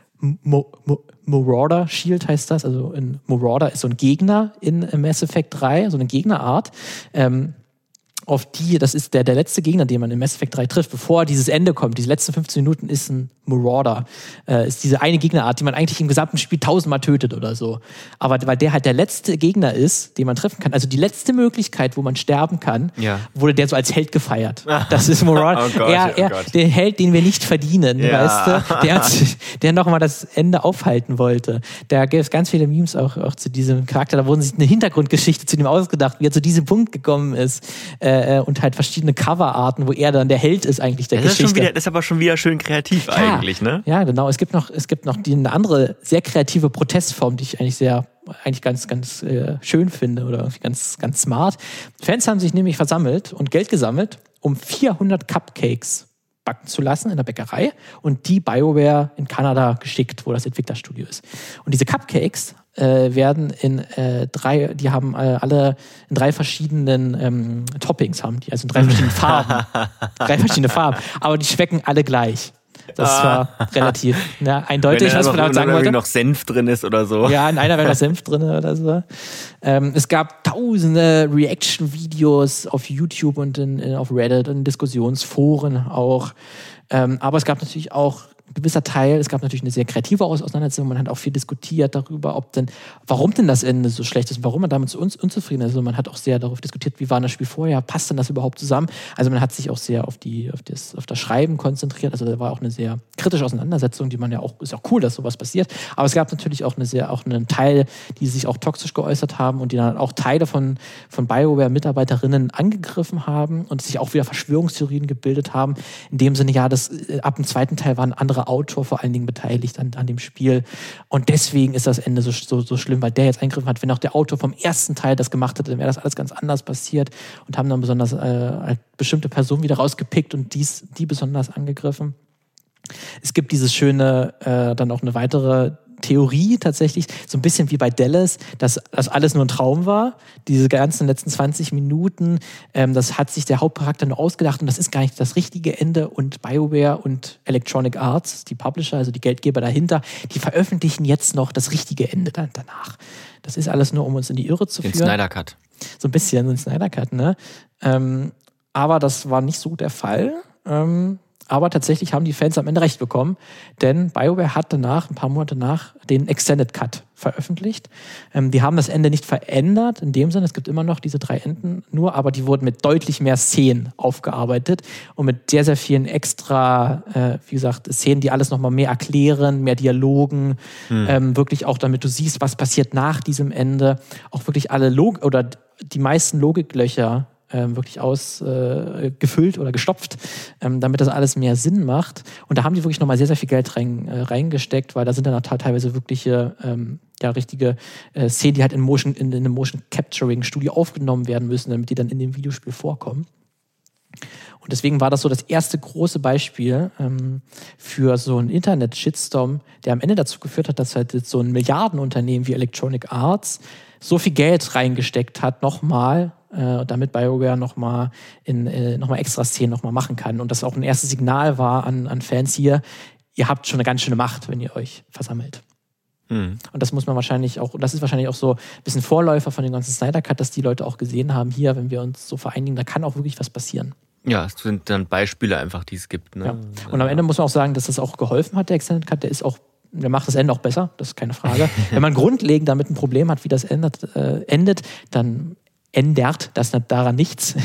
Mo- Mo- Marauder Shield heißt das, also in Marauder ist so ein Gegner in Mass Effect drei, so eine Gegnerart. Ähm, auf die, das ist der, der letzte Gegner, den man in Mass Effect drei trifft, bevor dieses Ende kommt. Diese letzten fünfzehn Minuten ist ein Marauder. Äh, ist diese eine Gegnerart, die man eigentlich im gesamten Spiel tausendmal tötet oder so. Aber weil der halt der letzte Gegner ist, den man treffen kann, also die letzte Möglichkeit, wo man sterben kann, ja. wurde der so als Held gefeiert. Das ist Marauder. oh Gott, er, oh er, Gott. der Held, den wir nicht verdienen, ja. weißt du? Der, hat, der nochmal das Ende aufhalten wollte. Da gäbe es ganz viele Memes auch, auch zu diesem Charakter. Da wurden sich eine Hintergrundgeschichte zu dem ausgedacht, wie er zu diesem Punkt gekommen ist. Äh, und halt verschiedene Coverarten, wo er dann der Held ist eigentlich der das Geschichte. Ist schon wieder, das ist aber schon wieder schön kreativ ja, eigentlich, ne? Ja, genau. Es gibt noch, es gibt noch die, eine andere sehr kreative Protestform, die ich eigentlich sehr, eigentlich ganz, ganz äh, schön finde oder irgendwie ganz, ganz smart. Fans haben sich nämlich versammelt und Geld gesammelt, um vierhundert Cupcakes backen zu lassen in der Bäckerei und die BioWare in Kanada geschickt, wo das Entwicklerstudio ist. Und diese Cupcakes äh, werden in äh, drei, die haben äh, alle in drei verschiedenen ähm, Toppings haben die, also in drei verschiedenen Farben. drei verschiedene Farben. Aber die schmecken alle gleich. Das war relativ ja, eindeutig, Wenn was man damit sagen wollte. Wenn noch Senf drin ist oder so. Ja, in einer wäre noch Senf drin oder so. Ähm, es gab tausende Reaction-Videos auf YouTube und in, in, auf Reddit und in Diskussionsforen auch. Ähm, aber es gab natürlich auch ein gewisser Teil, es gab natürlich eine sehr kreative Auseinandersetzung, man hat auch viel diskutiert darüber, ob denn, warum denn das Ende so schlecht ist und warum man damit so uns unzufrieden ist. Also man hat auch sehr darauf diskutiert, wie war das Spiel vorher, passt denn das überhaupt zusammen? Also man hat sich auch sehr auf die, auf das, auf das Schreiben konzentriert, also da war auch eine sehr kritische Auseinandersetzung, die man ja auch, ist auch cool, dass sowas passiert, aber es gab natürlich auch eine sehr, auch einen Teil, die sich auch toxisch geäußert haben und die dann auch Teile von, von BioWare-Mitarbeiterinnen angegriffen haben und sich auch wieder Verschwörungstheorien gebildet haben, in dem Sinne, ja, das, ab dem zweiten Teil waren andere Autor vor allen Dingen beteiligt an, an dem Spiel. Und deswegen ist das Ende so, so, so schlimm, weil der jetzt eingegriffen hat. Wenn auch der Autor vom ersten Teil das gemacht hätte, dann wäre das alles ganz anders passiert und haben dann besonders äh, halt bestimmte Personen wieder rausgepickt und dies, die besonders angegriffen. Es gibt dieses schöne, äh, dann auch eine weitere Theorie tatsächlich, so ein bisschen wie bei Dallas, dass das alles nur ein Traum war. Diese ganzen letzten zwanzig Minuten, ähm, das hat sich der Hauptcharakter nur ausgedacht und das ist gar nicht das richtige Ende. Und BioWare und Electronic Arts, die Publisher, also die Geldgeber dahinter, die veröffentlichen jetzt noch das richtige Ende dann danach. Das ist alles nur, um uns in die Irre zu Den führen. Snyder Cut. So ein bisschen, ein Snyder Cut, ne? Ähm, aber das war nicht so der Fall. Ähm, Aber tatsächlich haben die Fans am Ende recht bekommen, denn BioWare hat danach, ein paar Monate nach, den Extended Cut veröffentlicht. Ähm, die haben das Ende nicht verändert, in dem Sinne, es gibt immer noch diese drei Enden nur, aber die wurden mit deutlich mehr Szenen aufgearbeitet und mit sehr, sehr vielen extra, äh, wie gesagt, Szenen, die alles nochmal mehr erklären, mehr Dialogen, hm. ähm, wirklich auch damit du siehst, was passiert nach diesem Ende, auch wirklich alle Log- oder die meisten Logiklöcher Ähm, wirklich ausgefüllt äh, oder gestopft, ähm, damit das alles mehr Sinn macht. Und da haben die wirklich nochmal sehr, sehr viel Geld rein, äh, reingesteckt, weil da sind dann teilweise wirkliche, ähm, ja, richtige äh, Szenen, die halt in, Motion, in, in einem Motion Capturing Studio aufgenommen werden müssen, damit die dann in dem Videospiel vorkommen. Und deswegen war das so das erste große Beispiel ähm, für so einen Internet-Shitstorm, der am Ende dazu geführt hat, dass halt jetzt so ein Milliardenunternehmen wie Electronic Arts so viel Geld reingesteckt hat, nochmal, äh, damit BioWare nochmal in äh, nochmal extra Szenen nochmal machen kann. Und das auch ein erstes Signal war an, an Fans hier, ihr habt schon eine ganz schöne Macht, wenn ihr euch versammelt. Mhm. Und das muss man wahrscheinlich auch, und das ist wahrscheinlich auch so ein bisschen Vorläufer von dem ganzen Snyder Cut, dass die Leute auch gesehen haben, hier, wenn wir uns so vereinigen, da kann auch wirklich was passieren. Ja, es sind dann Beispiele einfach, die es gibt. Ne? Ja. Und am Ende muss man auch sagen, dass das auch geholfen hat, der Extended Cut, der ist auch, der macht das Ende auch besser, das ist keine Frage. Wenn man grundlegend damit ein Problem hat, wie das endet, äh, endet dann ändert das daran nichts.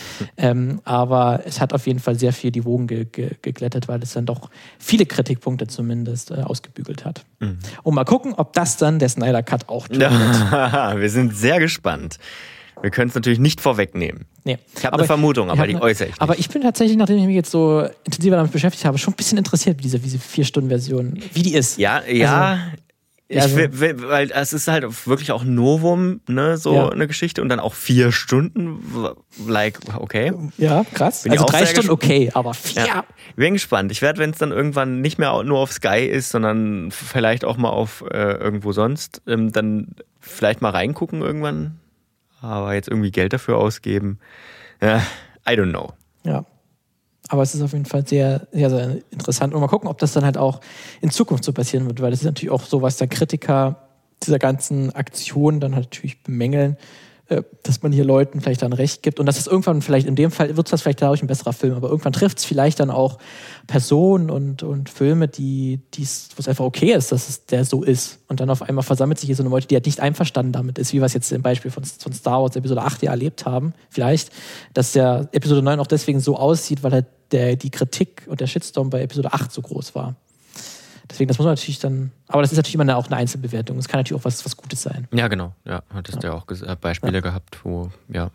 ähm, aber es hat auf jeden Fall sehr viel die Wogen ge- ge- geglättet, weil es dann doch viele Kritikpunkte zumindest äh, ausgebügelt hat. Mhm. Und mal gucken, ob das dann der Snyder Cut auch tut. Wir sind sehr gespannt. Wir können es natürlich nicht vorwegnehmen. Nee. Ich habe eine Vermutung, aber die ne, äußere ich nicht. Aber ich bin tatsächlich, nachdem ich mich jetzt so intensiver damit beschäftigt habe, schon ein bisschen interessiert, wie diese, diese vier-Stunden-Version, wie die ist. Ja, ja. Also, ich also, will, will, weil es ist halt wirklich auch ein Novum, ne, so ja. eine Geschichte und dann auch vier Stunden, like, okay. Ja, krass. Bin also drei Stunden okay, aber vier. Ja. Bin gespannt. Ich werde, wenn es dann irgendwann nicht mehr nur auf Sky ist, sondern vielleicht auch mal auf äh, irgendwo sonst, ähm, dann vielleicht mal reingucken irgendwann. Aber jetzt irgendwie Geld dafür ausgeben, ja, I don't know. Ja, aber es ist auf jeden Fall sehr, sehr, sehr interessant. Und mal gucken, ob das dann halt auch in Zukunft so passieren wird, weil das ist natürlich auch so, was der Kritiker dieser ganzen Aktion dann halt natürlich bemängeln, dass man hier Leuten vielleicht dann Recht gibt und dass es irgendwann vielleicht, in dem Fall wird das vielleicht dadurch ein besserer Film, aber irgendwann trifft es vielleicht dann auch Personen und, und Filme, die, wo es einfach okay ist, dass es der so ist. Und dann auf einmal versammelt sich hier so eine Leute, die halt nicht einverstanden damit ist, wie wir es jetzt im Beispiel von, von Star Wars Episode acht ja erlebt haben, vielleicht, dass der Episode neun auch deswegen so aussieht, weil halt der, die Kritik und der Shitstorm bei Episode acht so groß war. Deswegen, das muss man natürlich dann, aber das ist natürlich immer eine, auch eine Einzelbewertung. Es kann natürlich auch was, was Gutes sein. Ja, genau. Ja, hattest du ja auch Beispiele ja. gehabt, wo, ja.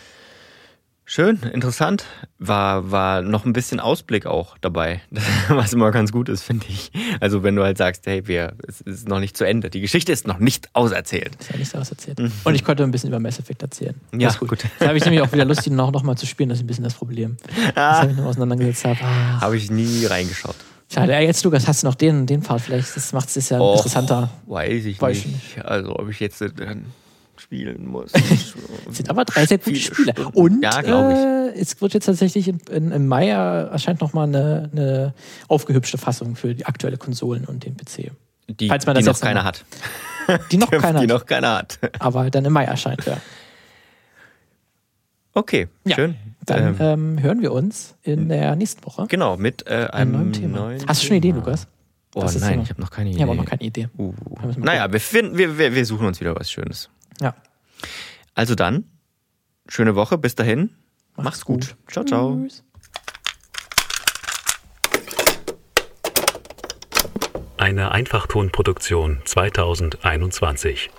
Schön, interessant. War, war noch ein bisschen Ausblick auch dabei, was immer ganz gut ist, finde ich. Also wenn du halt sagst, hey, wir, es ist noch nicht zu Ende. Die Geschichte ist noch nicht auserzählt. Ist ja nicht auserzählt. Mhm. Und ich konnte ein bisschen über Mass Effect erzählen. Ja, gut. gut. Da habe ich nämlich auch wieder Lust, ihn noch, noch mal zu spielen. Das ist ein bisschen das Problem. Ah. Das habe ich noch auseinandergesetzt. Habe Habe ich nie reingeschaut. Schade, ja, jetzt Lukas, hast du noch den, den Part vielleicht? Das macht es ja Och, interessanter. Weiß ich weiß nicht. Also ob ich jetzt dann spielen muss. Es sind aber drei sehr gute Spiele. Stunden. Und ja, glaube ich. Äh, es wird jetzt tatsächlich in, in, im Mai erscheint nochmal eine, eine aufgehübschte Fassung für die aktuelle Konsolen und den P C. Die, Falls man das die noch keiner hat. Die noch keiner die hat. noch keiner hat. Aber dann im Mai erscheint, ja. Okay, ja. schön. Dann ähm, hören wir uns in der nächsten Woche. Genau, mit äh, einem neuen Thema. Neuen Hast du schon eine Idee, Lukas? Oh nein, Thema? Ich habe noch keine Idee. Ich habe auch noch keine Idee. Uh. Naja, wir, finden, wir, wir, wir suchen uns wieder was Schönes. Ja. Also dann, schöne Woche, bis dahin. Macht's, Macht's gut. gut. Ciao, ciao. Tschüss. Eine Einfachtonproduktion zweitausendeinundzwanzig.